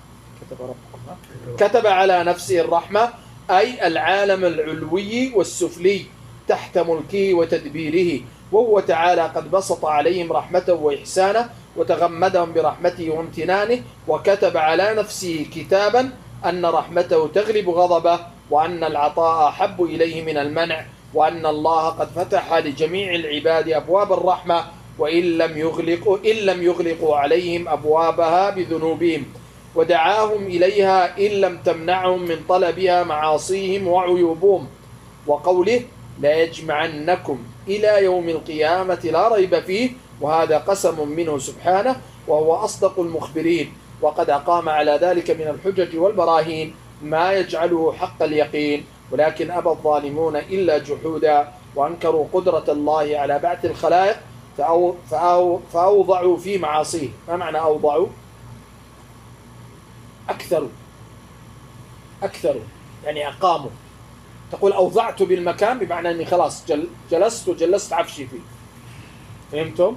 كتب على نفسه الرحمة أي العالم العلوي والسفلي تحت ملكه وتدبيره، وهو تعالى قد بسط عليهم رحمته وإحسانه وتغمدهم برحمته وامتنانه، وكتب على نفسه كتابا أن رحمته تغلب غضبه، وأن العطاء أحب إليه من المنع، وأن الله قد فتح لجميع العباد أبواب الرحمة وإن لم يغلقوا عليهم أبوابها بذنوبهم، ودعاهم إليها إن لم تمنعهم من طلبها معاصيهم وعيوبهم. وقوله لا يجمعنكم إلى يوم القيامة لا ريب فيه، وهذا قسم منه سبحانه وهو أصدق المخبرين، وقد أقام على ذلك من الحجج والبراهين ما يجعله حق اليقين، ولكن أبى الظالمون إلا جحودا وأنكروا قدرة الله على بعث الخلائق فأوضعوا في معاصيه. ما معنى أوضعوا؟ أكثروا يعني أقاموا. تقول أوضعت بالمكان بمعنى أني خلاص جلست عفشي فيه، فهمتم؟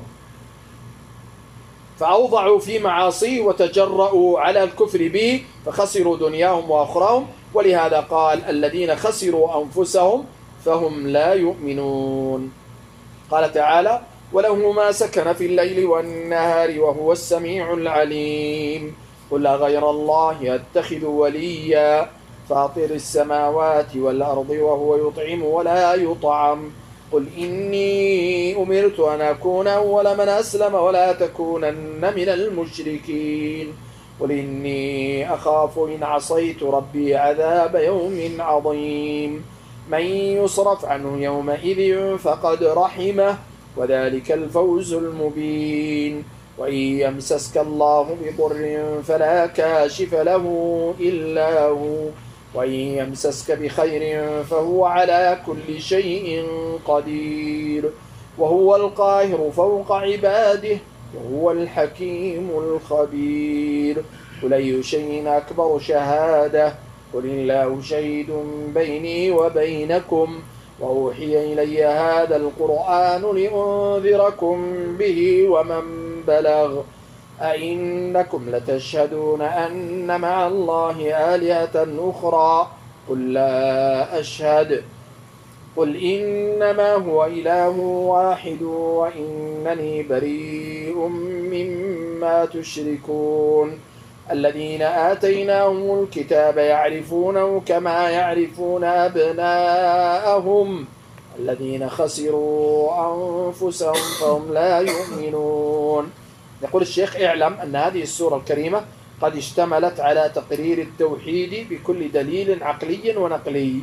فأوضعوا في معاصيه وتجرؤوا على الكفر به فخسروا دنياهم وأخراهم، ولهذا قال الذين خسروا أنفسهم فهم لا يؤمنون. قال تعالى وله ما سكن في الليل والنهار وهو السميع العليم. قل غير الله أتخذ وليا فاطر السماوات والأرض وهو يطعم ولا يطعم. قل إني أمرت أن أكون أول من أسلم ولا تكونن من المشركين. قل إني أخاف إن عصيت ربي عذاب يوم عظيم. من يصرف عنه يومئذ فقد رحمه وذلك الفوز المبين. وإن يمسسك الله بضر فلا كاشف له إلا هو وإن يمسسك بخير فهو على كل شيء قدير. وهو القاهر فوق عباده وهو الحكيم الخبير. قل أي شيء أكبر شهادة قل الله شهيد بيني وبينكم وأوحي إلي هذا القرآن لأنذركم به ومن بلغ أئنكم لتشهدون أن مع الله آلهة أخرى قل لا أشهد قل إنما هو إله واحد وإنني بريء مما تشركون. الذين آتيناهم الكتاب يعرفونه كما يعرفون أبناءهم الذين خسروا أنفسهم فهم لا يؤمنون. يقول الشيخ اعلم أن هذه السورة الكريمة قد اشتملت على تقرير التوحيد بكل دليل عقلي ونقلي.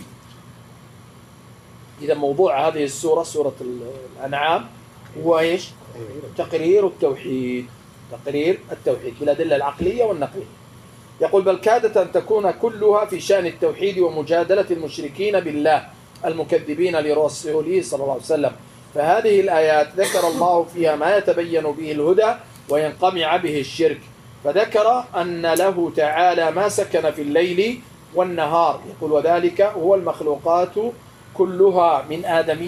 إذا موضوع هذه السورة سورة الأنعام هو إيش؟ تقرير التوحيد، تقرير التوحيد بالأدلة العقلية والنقلية. يقول بل كادت أن تكون كلها في شأن التوحيد ومجادلة المشركين بالله المكذبين لرسوله صلى الله عليه وسلم. فهذه الآيات ذكر الله فيها ما يتبين به الهدى وينقمع به الشرك، فذكر أن له تعالى ما سكن في الليل والنهار. يقول وذلك هو المخلوقات كلها من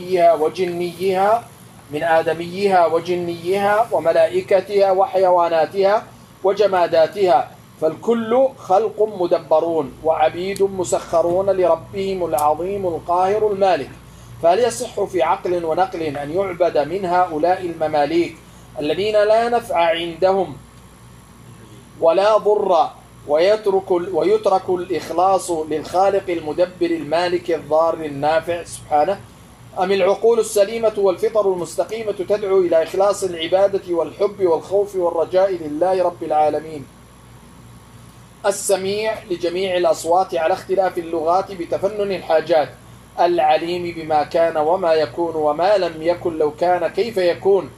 آدميها وجنيها وملائكتها وحيواناتها وجماداتها، فالكل خلق مدبرون وعبيد مسخرون لربهم العظيم القاهر المالك. فهل يصح في عقل ونقل أن يعبد من هؤلاء المماليك الذين لا نفع عندهم ولا ضر ويترك الإخلاص للخالق المدبر المالك الضار النافع سبحانه؟ أم العقول السليمة والفطر المستقيمة تدعو إلى إخلاص العبادة والحب والخوف والرجاء لله رب العالمين السميع لجميع الأصوات على اختلاف اللغات بتفنن الحاجات العليم بما كان وما يكون وما لم يكن لو كان كيف يكون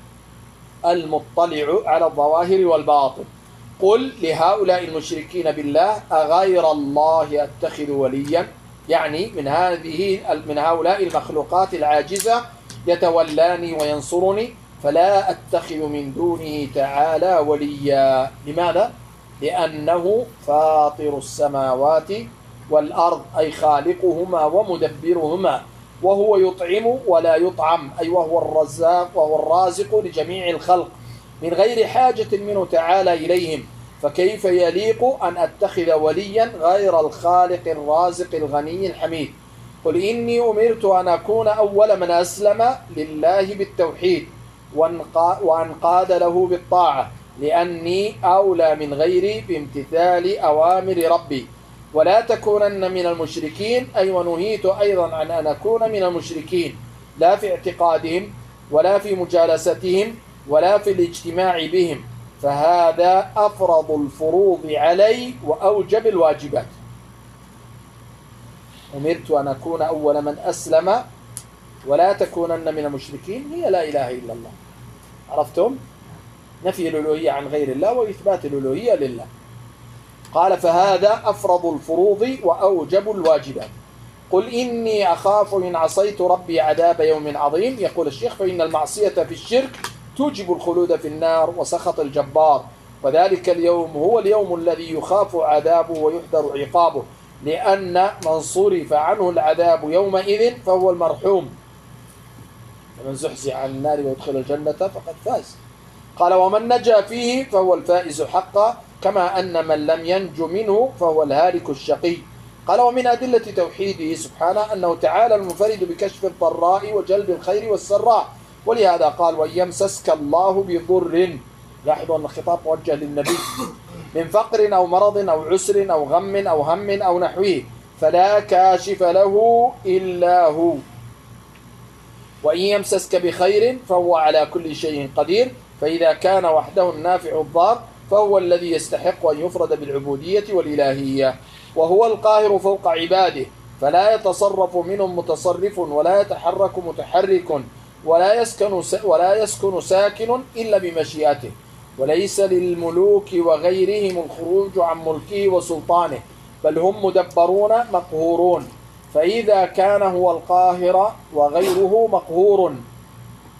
المطلع على الظواهر والباطن؟ قل لهؤلاء المشركين بالله أغير الله أتخذ وليا، يعني من هؤلاء المخلوقات العاجزة يتولاني وينصرني فلا أتخذ من دونه تعالى وليا. لماذا؟ لأنه فاطر السماوات والأرض أي خالقهما ومدبرهما، وهو يطعم ولا يطعم أي وهو الرزاق وهو الرازق لجميع الخلق من غير حاجة منه تعالى إليهم، فكيف يليق أن أتخذ وليا غير الخالق الرازق الغني الحميد؟ قل إني أمرت أن أكون أول من أسلم لله بالتوحيد وأنقاد له بالطاعة لأني أولى من غيري بامتثال أوامر ربي ولا تكونن من المشركين، أي ونهيت أيضا عن أن أكون من المشركين لا في اعتقادهم ولا في مجالستهم ولا في الاجتماع بهم، فهذا أفرض الفروض علي وأوجب الواجبات. أمرت أن أكون أول من أسلم ولا تكونن من المشركين هي لا إله إلا الله. عرفتم؟ نفي الألوهية عن غير الله وإثبات الألوهية لله. قال فهذا أفرض الفروض وأوجب الواجبات. قل إني أخاف إن عصيت ربي عذاب يوم عظيم. يقول الشيخ فإن المعصية في الشرك توجب الخلود في النار وسخط الجبار، وذلك اليوم هو اليوم الذي يخاف عذابه ويحذر عقابه، لأن من صرف عنه العذاب يومئذ فهو المرحوم، فمن زحزح عن النار ويدخل الجنة فقد فاز. قال ومن نجا فيه فهو الفائز حقا، كما أن من لم ينج منه فهو الهالك الشقي. قال ومن أدلة توحيده سبحانه أنه تعالى المنفرد بكشف الضراء وجلب الخير والسراء، ولهذا قال وإن يمسسك الله بضر، لاحظوا أن الخطاب موجه للنبي، من فقر أو مرض أو عسر أو غم أو هم أو نحوه فلا كاشف له إلا هو، وإن يمسسك بخير فهو على كل شيء قدير، فإذا كان وحده النافع الضار فهو الذي يستحق أن يفرد بالعبودية والإلهية، وهو القاهر فوق عباده فلا يتصرف منهم متصرف ولا يتحرك متحرك ولا يسكن ساكن إلا بمشيئته، وليس للملوك وغيرهم الخروج عن ملكه وسلطانه، بل هم مدبرون مقهورون، فإذا كان هو القاهر وغيره مقهور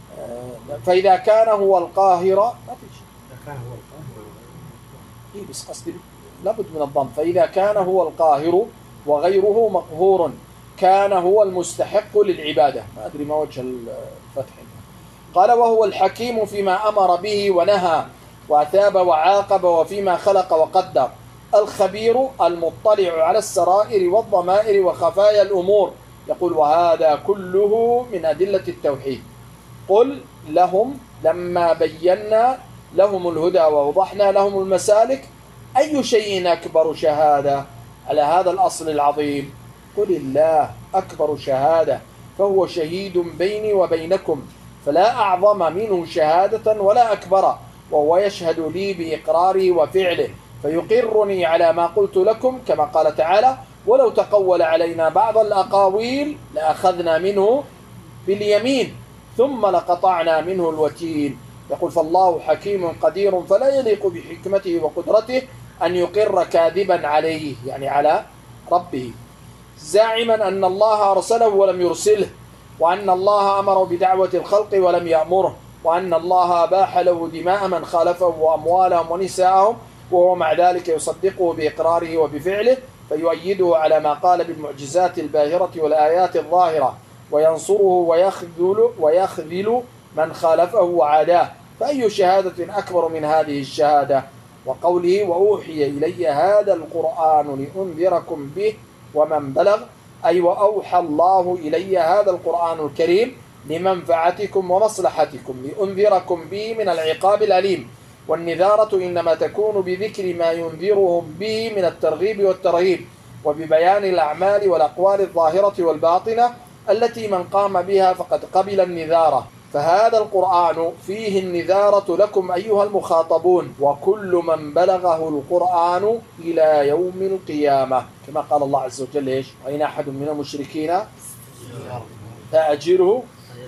فإذا كان هو القاهر ما في شيء. إذا كان هو القاهر إيه بس قصدي لابد من الضم. فإذا كان هو القاهر وغيره مقهور كان هو المستحق للعبادة. ما أدري ما وجه الفتح. قال وهو الحكيم فيما أمر به ونهى وأثاب وعاقب وفيما خلق وقدر، الخبير المطلع على السرائر والضمائر وخفايا الأمور. يقول وهذا كله من أدلة التوحيد. قل لهم لما بينا لهم الهدى ووضحنا لهم المسالك أي شيء أكبر شهادة على هذا الأصل العظيم؟ قل الله أكبر شهادة فهو شهيد بيني وبينكم فلا أعظم منه شهادة ولا أكبر، وهو يشهد لي بإقراره وفعله فيقرني على ما قلت لكم، كما قال تعالى ولو تقول علينا بعض الأقاويل لأخذنا منه باليمين ثم لقطعنا منه الوتين. يقول فالله حكيم قدير فلا يليق بحكمته وقدرته أن يقر كاذبا عليه، يعني على ربه، زاعما أن الله أرسله ولم يرسله، وأن الله أمر بدعوة الخلق ولم يأمره، وأن الله أباح له دماء من خالفه وأموالهم ونساءهم، وهو مع ذلك يصدقه بإقراره وبفعله فيؤيده على ما قال بالمعجزات الباهرة والآيات الظاهرة، وينصره ويخذل من خالفه وعاداه. فأي شهادة أكبر من هذه الشهادة؟ وقوله وأوحي إلي هذا القرآن لأنذركم به ومن بلغ، أي وأوحى الله إلي هذا القرآن الكريم لمنفعتكم ومصلحتكم لأنذركم به من العقاب الأليم. والنذارة إنما تكون بذكر ما ينذرهم به من الترغيب والترهيب، وببيان الأعمال والأقوال الظاهرة والباطنة التي من قام بها فقد قبل النذارة. فهذا القرآن فيه النذارة لكم أيها المخاطبون وكل من بلغه القرآن إلى يوم القيامة، كما قال الله عز وجل إيش؟ وإن أحد من المشركين فأجره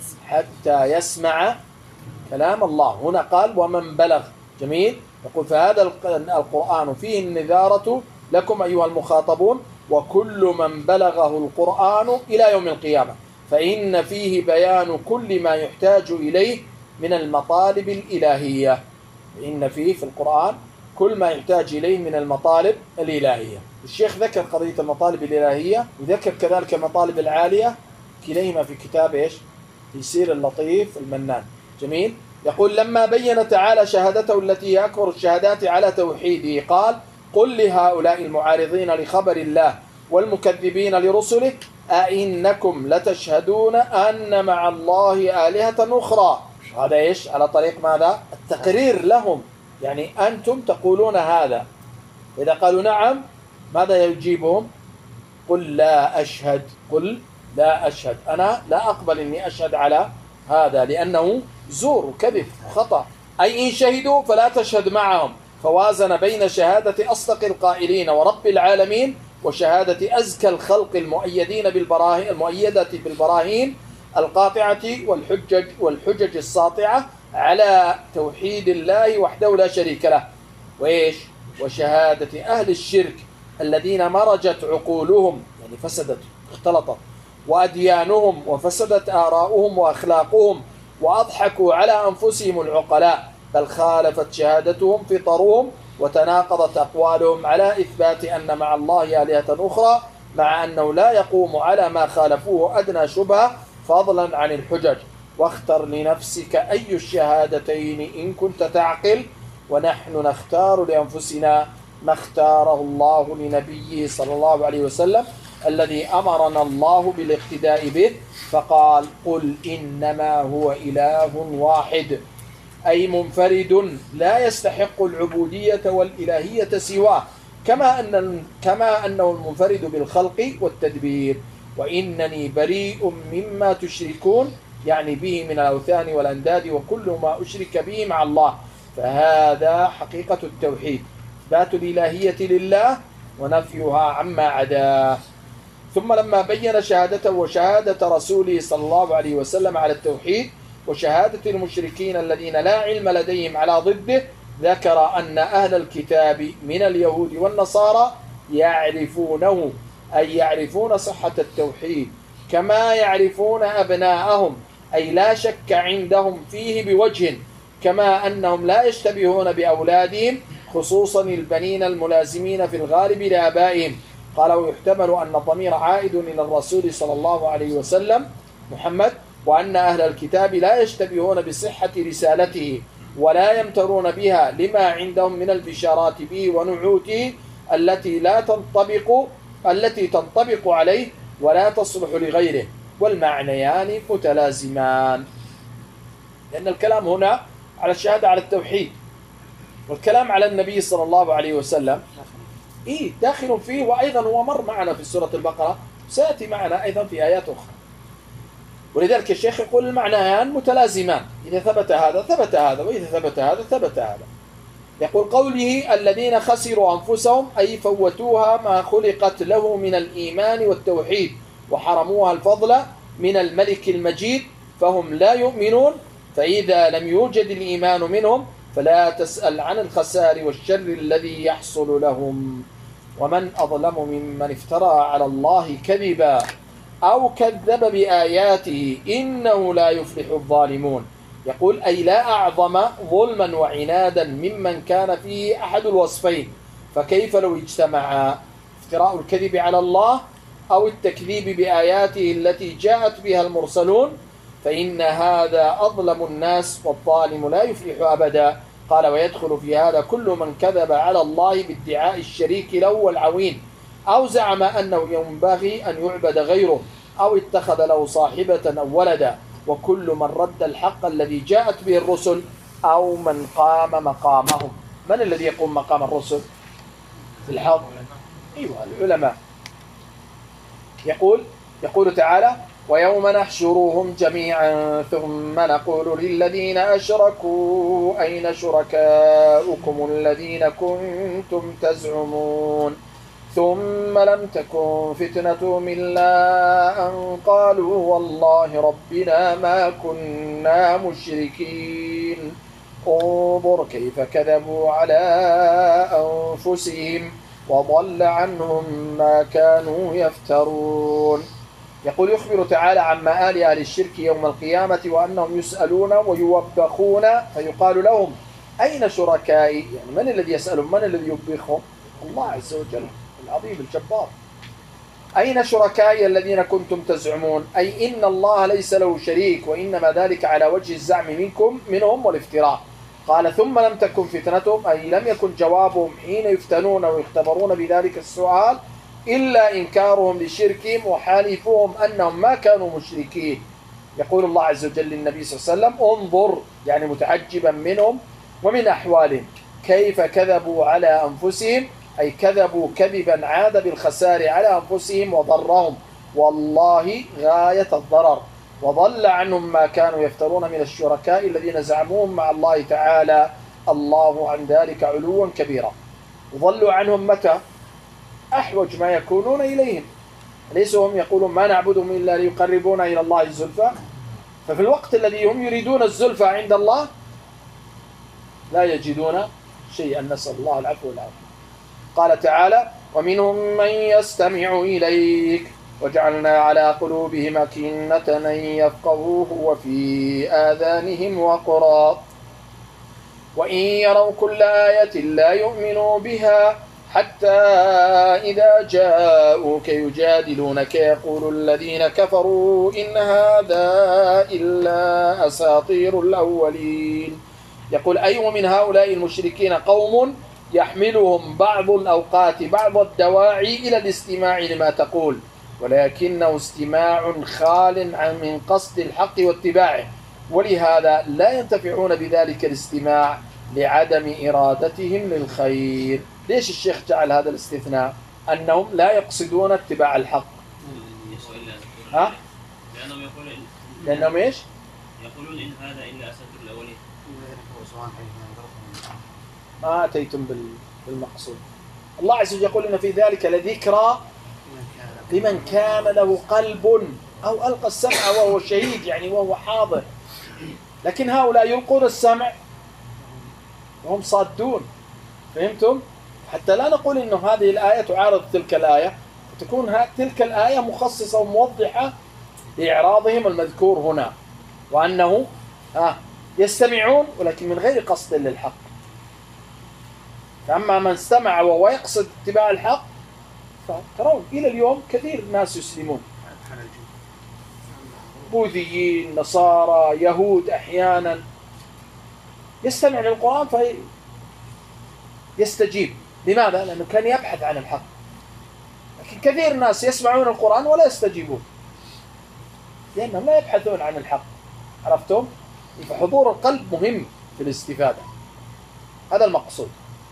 حتى يسمع كلام الله. هنا قال ومن بلغ. جميل. يقول فهذا القرآن فيه النذارة لكم أيها المخاطبون وكل من بلغه القرآن إلى يوم القيامة، فإن فيه بيان كل ما يحتاج إليه من المطالب الإلهية. إن فيه في القرآن كل ما يحتاج إليه من المطالب الإلهية. الشيخ ذكر قضية المطالب الإلهية وذكر كذلك المطالب العالية، كليهما في كتاب إيش؟ تيسير اللطيف المنان. جميل. يقول لما بين تعالى شهادته التي هي أكبر الشهادات على توحيده قال قل لهؤلاء المعارضين لخبر الله والمكذبين لرسله أئنكم لتشهدون أن مع الله آلهة أخرى. هذا إيش؟ على طريق ماذا؟ التقرير لهم، يعني أنتم تقولون هذا. إذا قالوا نعم ماذا يجيبهم؟ قل لا أشهد. قل لا أشهد، أنا لا أقبل أني أشهد على هذا لأنه زور وكذب وخطأ. أي إن شهدوا فلا تشهد معهم. فوازن بين شهادة أصدق القائلين ورب العالمين وشهادة أزكى الخلق المؤيدين المؤيدة بالبراهين القاطعة والحجج الساطعة على توحيد الله وحده لا شريك له. وإيش؟ وشهادة أهل الشرك الذين مرجت عقولهم، يعني فسدت اختلطت، وأديانهم وفسدت آراؤهم وأخلاقهم وأضحكوا على أنفسهم العقلاء، بل خالفت شهادتهم فطرهم وتناقضت أقوالهم على إثبات أن مع الله آلهة أخرى، مع أنه لا يقوم على ما خالفوه أدنى شبهة فضلا عن الحجج. واختر لنفسك أي الشهادتين إن كنت تعقل، ونحن نختار لأنفسنا ما اختاره الله لنبيه صلى الله عليه وسلم الذي أمرنا الله بالاقتداء به، فقال قل إنما هو إله واحد، أي منفرد لا يستحق العبودية والإلهية سواه، كما أنه المنفرد بالخلق والتدبير. وإنني بريء مما تشركون، يعني به من الأوثان والأنداد وكل ما أشرك به مع الله. فهذا حقيقة التوحيد، إثبات الإلهية لله ونفيها عما عداه. ثم لما بين شهادته وشهادة رسوله صلى الله عليه وسلم على التوحيد وشهادة المشركين الذين لا علم لديهم على ضده، ذكر أن أهل الكتاب من اليهود والنصارى يعرفونه، أي يعرفون صحة التوحيد كما يعرفون أبناءهم، أي لا شك عندهم فيه بوجه، كما أنهم لا يشتبهون بأولادهم خصوصا البنين الملازمين في الغالب لآبائهم. قال ويحتمل أن الضمير عائد إلى الرسول صلى الله عليه وسلم محمد، وأن أهل الكتاب لا يشتبهون بصحة رسالته ولا يمترون بها لما عندهم من البشارات به ونعوته التي تنطبق عليه ولا تصلح لغيره، والمعنيان متلازمان. لأن الكلام هنا على الشهادة على التوحيد، والكلام على النبي صلى الله عليه وسلم داخل فيه، وأيضا هو مر معنا في سورة البقرة، سيأتي معنا أيضا في آيات أخرى. ولذلك الشيخ يقول المعنيان متلازمان، إذا ثبت هذا ثبت هذا، وإذا ثبت هذا ثبت هذا. يقول قوله الذين خسروا أنفسهم أي فوتوها ما خلقت له من الإيمان والتوحيد وحرموها الفضل من الملك المجيد فهم لا يؤمنون، فإذا لم يوجد الإيمان منهم فلا تسأل عن الخسار والشر الذي يحصل لهم. ومن أظلم ممن افترى على الله كذبا أو كذب بآياته إنه لا يفلح الظالمون. يقول أي لا أعظم ظلما وعنادا ممن كان فيه أحد الوصفين، فكيف لو اجتمعا افتراء الكذب على الله أو التكذيب بآياته التي جاءت بها المرسلون، فإن هذا أظلم الناس والظالم لا يفلح أبدا. قال ويدخل في هذا كل من كذب على الله بادعاء الشريك له والعوين، أو زعم أنه ينبغي أن يعبد غيره، أو اتخذ له صاحبة أو ولدا، وكل من رد الحق الذي جاءت به الرسل أو من قام مقامهم. من الذي يقوم مقام الرسل في الحق؟ أيوة العلماء. يقول تعالى ويوم نحشرهم جميعا ثم نقول للذين أشركوا أين شركاؤكم الذين كنتم تزعمون ثم لم تكن فتنتهم إلا أن قالوا والله ربنا ما كنا مشركين انظر كيف كذبوا على أنفسهم وضل عنهم ما كانوا يفترون. يقول يخبر تعالى عن مآل أهل الشرك يوم القيامة وأنهم يسألون ويوبخون فيقال لهم أين شركائي؟ يعني من الذي يسألهم؟ من الذي يوبخهم؟ الله عز وجل العظيم الجبار. أين شركائي الذين كنتم تزعمون؟ أي إن الله ليس له شريك، وإنما ذلك على وجه الزعم منهم والافتراء. قال ثم لم تكن فتنتهم أي لم يكن جوابهم حين يفتنون ويختبرون بذلك السؤال إلا إنكارهم لشركهم وحالفهم أنهم ما كانوا مشركين. يقول الله عز وجل للنبي صلى الله عليه وسلم انظر يعني متعجبا منهم ومن أحوالهم كيف كذبوا على أنفسهم، أي كذبوا كذبا عاد بالخسار على أنفسهم وضرهم والله غاية الضرر، وضل عنهم ما كانوا يفترون من الشركاء الذين زعموهم مع الله تعالى الله عن ذلك علوا كبيرا. وضلوا عنهم متى؟ أحوج ما يكونون إليهم، ليسوا هم يقولون ما نعبدهم إلا ليقربونا إلى الله الزلفى، ففي الوقت الذي هم يريدون الزلفى عند الله لا يجدون شيئا، نسأل الله العفو والعافية. قال تعالى ومنهم من يستمع إليك وجعلنا على قلوبهم أكنة أن يفقهوه وفي آذانهم وقرا وإن يروا كل آية لا يؤمنوا بها حتى إذا جاءوك يجادلونك يقول الذين كفروا إن هذا إلا أساطير الأولين. يقول أي ومن هؤلاء المشركين قوم يحملهم بعض الأوقات بعض الدواعي إلى الاستماع لما تقول، ولكنه استماع خال من قصد الحق واتباعه، ولهذا لا ينتفعون بذلك الاستماع لعدم إرادتهم للخير. ليش الشيخ جعل هذا الاستثناء؟ أنهم لا يقصدون اتباع الحق. ها؟ لأنهم إيش؟ يقولون إن هذا إلا أساطير الأولين. ما أتيتم بالمقصود. الله عز وجل يقول إن في ذلك لذكرى لمن كان له قلب أو ألقى السمع وهو شهيد، يعني وهو حاضر. لكن هؤلاء يلقون السمع وهم صادون. فهمتم؟ حتى لا نقول إنه هذه الآية تعارض تلك الآية، تكون تلك الآية مخصصة وموضحة لإعراضهم المذكور هنا. وأنه يستمعون ولكن من غير قصد للحق. فأما من استمع وهو يقصد اتباع الحق فترون إلى اليوم كثير ناس يسلمون، بوذيين، نصارى، يهود، أحيانا يستمع للقرآن فيستجيب. لماذا؟ لأنه كان يبحث عن الحق. لكن كثير ناس يسمعون القرآن ولا يستجيبون لأنهم لا يبحثون عن الحق. عرفتم؟ فحضور القلب مهم في الاستفادة، هذا المقصود.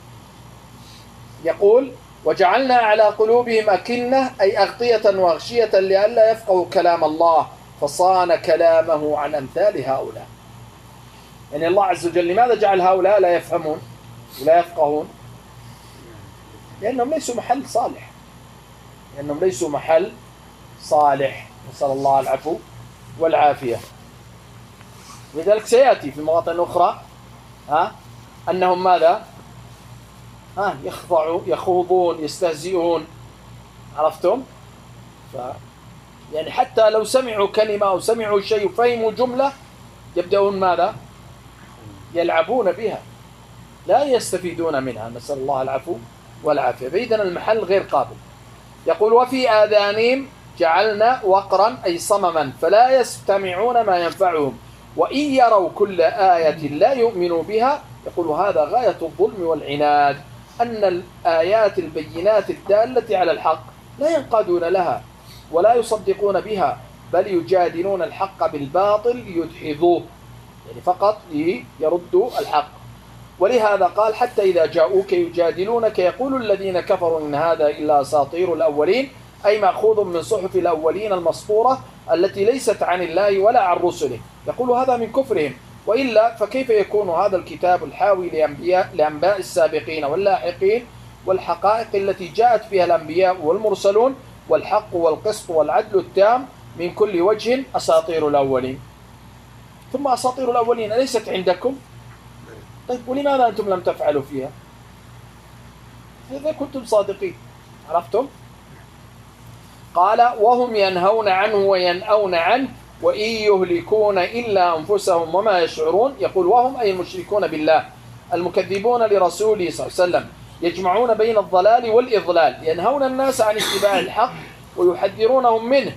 يقول وجعلنا على قلوبهم أكنة أي أغطية وأغشية لئلا يفقهوا كلام الله فصان كلامه عن أمثال هؤلاء. يعني الله عز وجل لماذا جعل هؤلاء لا يفهمون ولا يفقهون؟ لأنهم ليسوا محل صالح، لأنهم ليسوا محل صالح، نسأل الله العفو والعافية. لذلك سيأتي في مواطن أخرى أنهم ماذا؟ يخضعوا، يخوضون، يستهزئون. عرفتم؟ يعني حتى لو سمعوا كلمة أو سمعوا شيء وفهموا جملة يبدأون ماذا؟ يلعبون بها، لا يستفيدون منها، نسأل الله العفو والعافية. فإذن المحل غير قابل. يقول وفي آذانهم جعلنا وقرا أي صمما فلا يستمعون ما ينفعهم وإن يروا كل آية لا يؤمنوا بها. يقول هذا غاية الظلم والعناد، أن الآيات البينات الدالة على الحق لا ينقادون لها ولا يصدقون بها، بل يجادلون الحق بالباطل ليدحضوه، يعني فقط ليردوا الحق. ولهذا قال حتى إذا جاءوك يجادلونك يقول الذين كفروا إن هذا إلا أساطير الأولين، أي مأخوذ من صحف الأولين المسطورة التي ليست عن الله ولا عن رسله. يقول هذا من كفرهم، وإلا فكيف يكون هذا الكتاب الحاوي لأنباء السابقين واللاحقين والحقائق التي جاءت فيها الأنبياء والمرسلون والحق والقسط والعدل التام من كل وجه أساطير الأولين؟ ثم أساطير الأولين أليست عندكم؟ طيب ولماذا أنتم لم تفعلوا فيها إذا كنتم صادقين؟ عرفتم؟ قال وهم ينهون عنه وينأون عنه وإن يهلكون إلا أنفسهم وما يشعرون. يقول وهم أي المشركون بالله المكذبون لرسوله صلى الله عليه وسلم يجمعون بين الضلال والإضلال، ينهون الناس عن اتباع الحق ويحذرونهم منه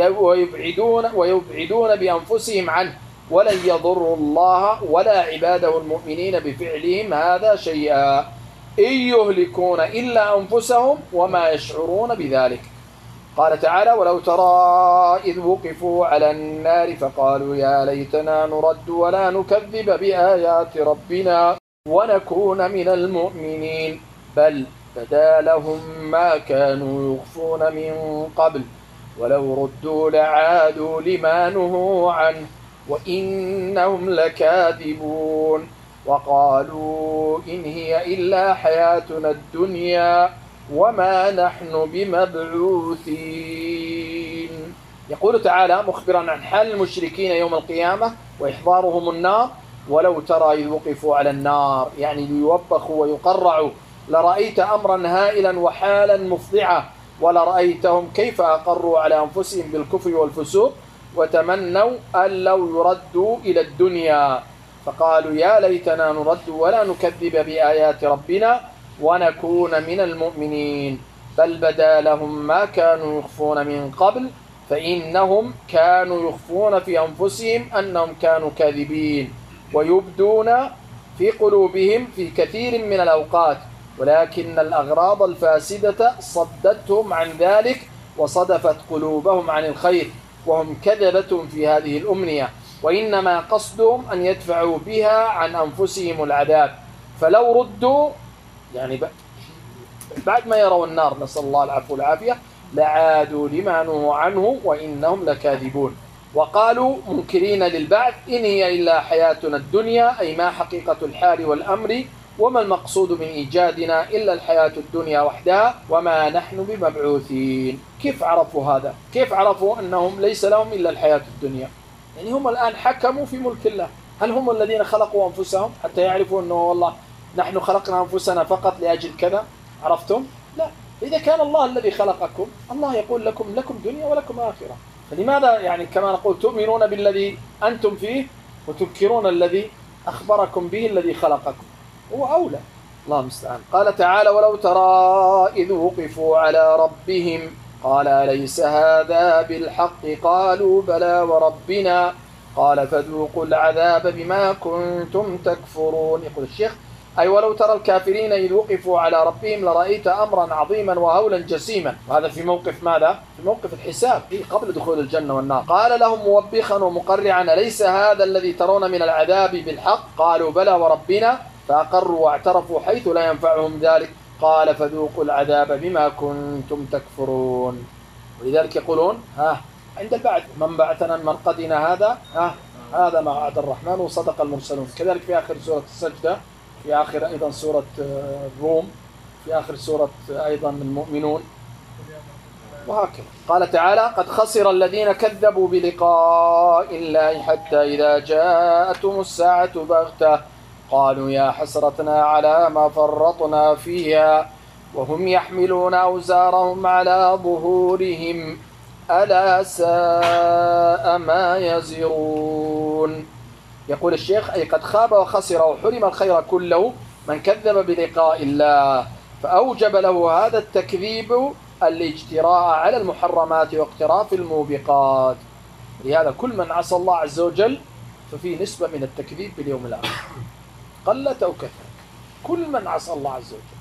ويبعدون بأنفسهم عنه، ولن يضروا الله ولا عباده المؤمنين بفعلهم هذا شيئا، إن يهلكون إلا أنفسهم وما يشعرون بذلك. قال تعالى ولو ترى إذ وقفوا على النار فقالوا يا ليتنا نرد ولا نكذب بآيات ربنا ونكون من المؤمنين بل بدا لهم ما كانوا يخفون من قبل ولو ردوا لعادوا لما نهوا عنه وإنهم لكاذبون وقالوا إن هي إلا حياتنا الدنيا وما نحن بمبعوثين. يقول تعالى مخبرا عن حال المشركين يوم القيامة وإحضارهم النار ولو ترى إذ وقفوا على النار، يعني ليوبخوا ويقرعوا، لرأيت أمرا هائلا وحالا مفضعا ولرأيتهم كيف أقروا على أنفسهم بالكفر والفسوق وتمنوا أن لو يردوا إلى الدنيا فقالوا يا ليتنا نرد ولا نكذب بآيات ربنا ونكون من المؤمنين بل بدا لهم ما كانوا يخفون من قبل فإنهم كانوا يخفون في أنفسهم أنهم كانوا كاذبين ويبدون في قلوبهم في كثير من الأوقات، ولكن الأغراض الفاسدة صدتهم عن ذلك وصدفت قلوبهم عن الخير وهم كذبة في هذه الأمنية، وإنما قصدهم أن يدفعوا بها عن أنفسهم العذاب، فلو ردوا يعني بعد ما يروا النار نسأل الله العفو والعافية لعادوا لما نهوا عنه وإنهم لكاذبون. وقالوا منكرين للبعث إن هي إلا حياتنا الدنيا، أي ما حقيقة الحال والأمر وما المقصود من إيجادنا إلا الحياة الدنيا وحدها وما نحن بمبعوثين. كيف عرفوا هذا؟ كيف عرفوا أنهم ليس لهم إلا الحياة الدنيا؟ يعني هم الآن حكموا في ملك الله. هل هم الذين خلقوا أنفسهم حتى يعرفوا أنه والله نحن خلقنا أنفسنا فقط لأجل كذا؟ عرفتم؟ لا. إذا كان الله الذي خلقكم الله يقول لكم دنيا ولكم آخرة، فلماذا يعني كما نقول تؤمنون بالذي أنتم فيه وتنكرون الذي أخبركم به الذي خلقكم؟ هو أولى. الله المستعان. قال تعالى: ولو ترى إذ وقفوا على ربهم قال أليس هذا بالحق قالوا بلى وربنا قال فذوقوا العذاب بما كنتم تكفرون. يقول الشيخ: أي ولو ترى الكافرين إذ وقفوا على ربهم لرأيت أمرا عظيما وهولا جسيما. وهذا في موقف ماذا؟ في موقف الحساب قبل دخول الجنة والنار. قال لهم موبخا ومقرعا: أليس هذا الذي ترون من العذاب بالحق؟ قالوا بلى وربنا فأقروا واعترفوا حيث لا ينفعهم ذلك قال فذوقوا العذاب بما كنتم تكفرون. ولذلك يقولون عند البعث: من بعثنا من مرقدنا هذا هذا ما وعد الرحمن وصدق المرسلون. كذلك في آخر سورة السجدة، في آخر أيضا سورة الروم، في آخر سورة أيضا المؤمنون، وهكذا. قال تعالى: قد خسر الذين كذبوا بلقاء الله حتى إذا جاءتهم الساعة بغتة قالوا يا حسرتنا على ما فرطنا فيها وهم يحملون أوزارهم على ظهورهم ألا ساء ما يزرون. يقول الشيخ: أي قد خاب وخسر وحرم الخير كله من كذب بلقاء الله، فأوجب له هذا التكذيب الاجتراء على المحرمات واقتراف الموبقات. لهذا كل من عصى الله عز وجل ففيه نسبة من التكذيب باليوم الآخر، قلت أو كثرت، كل من عصى الله عز وجل.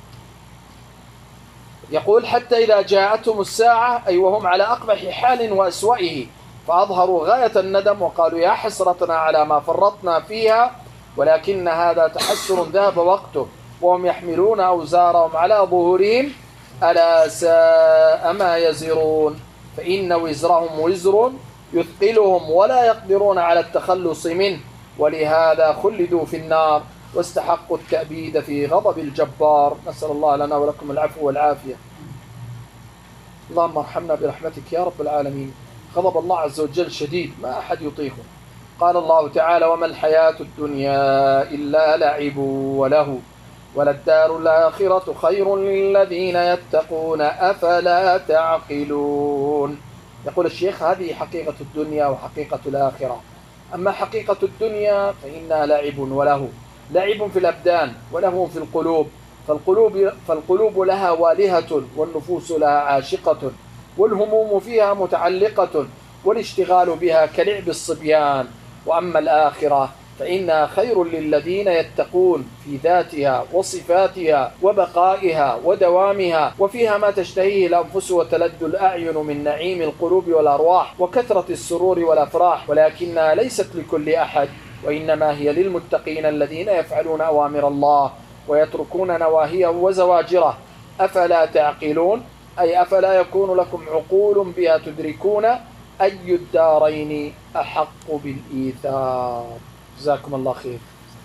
يقول: حتى إذا جاءتهم الساعة، أي وهم على أقبح حال وأسوأه، فأظهروا غاية الندم وقالوا يا حسرتنا على ما فرطنا فيها ولكن هذا تحسر ذهب وقته وهم يحملون أوزارهم على ظهورهم ألا ساء ما يزرون. فإن وزرهم وزر يثقلهم ولا يقدرون على التخلص منه، ولهذا خلدوا في النار واستحقوا التأبيد في غضب الجبار. نسأل الله لنا ولكم العفو والعافية. اللهم ارحمنا برحمتك يا رب العالمين. غضب الله عز وجل شديد ما أحد يطيقه. قال الله تعالى: وما الحياة الدنيا إلا لعب وله وللدار الآخرة خير للذين يتقون أفلا تعقلون. يقول الشيخ: هذه حقيقة الدنيا وحقيقة الآخرة. أما حقيقة الدنيا فإنها لعب وله، لعب في الأبدان ولهو في القلوب، فالقلوب لها والهة والنفوس لها عاشقة والهموم فيها متعلقة والاشتغال بها كلعب الصبيان. وأما الآخرة فإنها خير للذين يتقون في ذاتها وصفاتها وبقائها ودوامها، وفيها ما تشتهيه الأنفس وتلذ الأعين من نعيم القلوب والأرواح وكثرة السرور والأفراح، ولكنها ليست لكل أحد، وإنما هي للمتقين الذين يفعلون أوامر الله ويتركون نواهيه وزواجره. أفلا تعقلون، أي أفلا يكون لكم عقول بها تدركون أي الدارين أحق بالإيثار. جزاكم الله خير.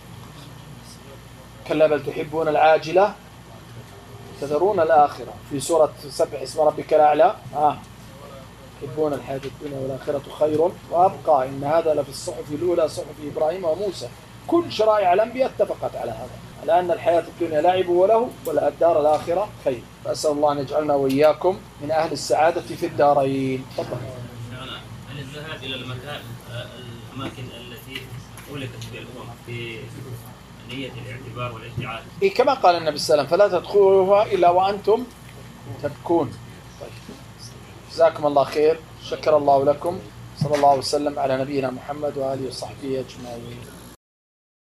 كلا بل تحبون العاجلة تذرون الآخرة. في سورة سبح اسم ربك الأعلى تحبون الحياة الدنيا والآخرة خير وأبقى إن هذا لفي الصحف الأولى صحف إبراهيم وموسى. كل شرائع الأنبياء اتفقت على هذا، على أن الحياة الدنيا لعب وله والدار الآخرة خير. فأسأل الله أن يجعلنا وإياكم من أهل السعادة في الدارين. تفضل. هل الذهاب إلى الأماكن التي أولكت بالأمم في نية الاعتبار والاشتعال؟ كما قال النبي صلى الله عليه وسلم: فلا تدخلوها إلا وأنتم تبكون. طيب. جزاكم الله خير. شكر الله لكم. صلى الله وسلم على نبينا محمد وآله وصحبه أجمعين.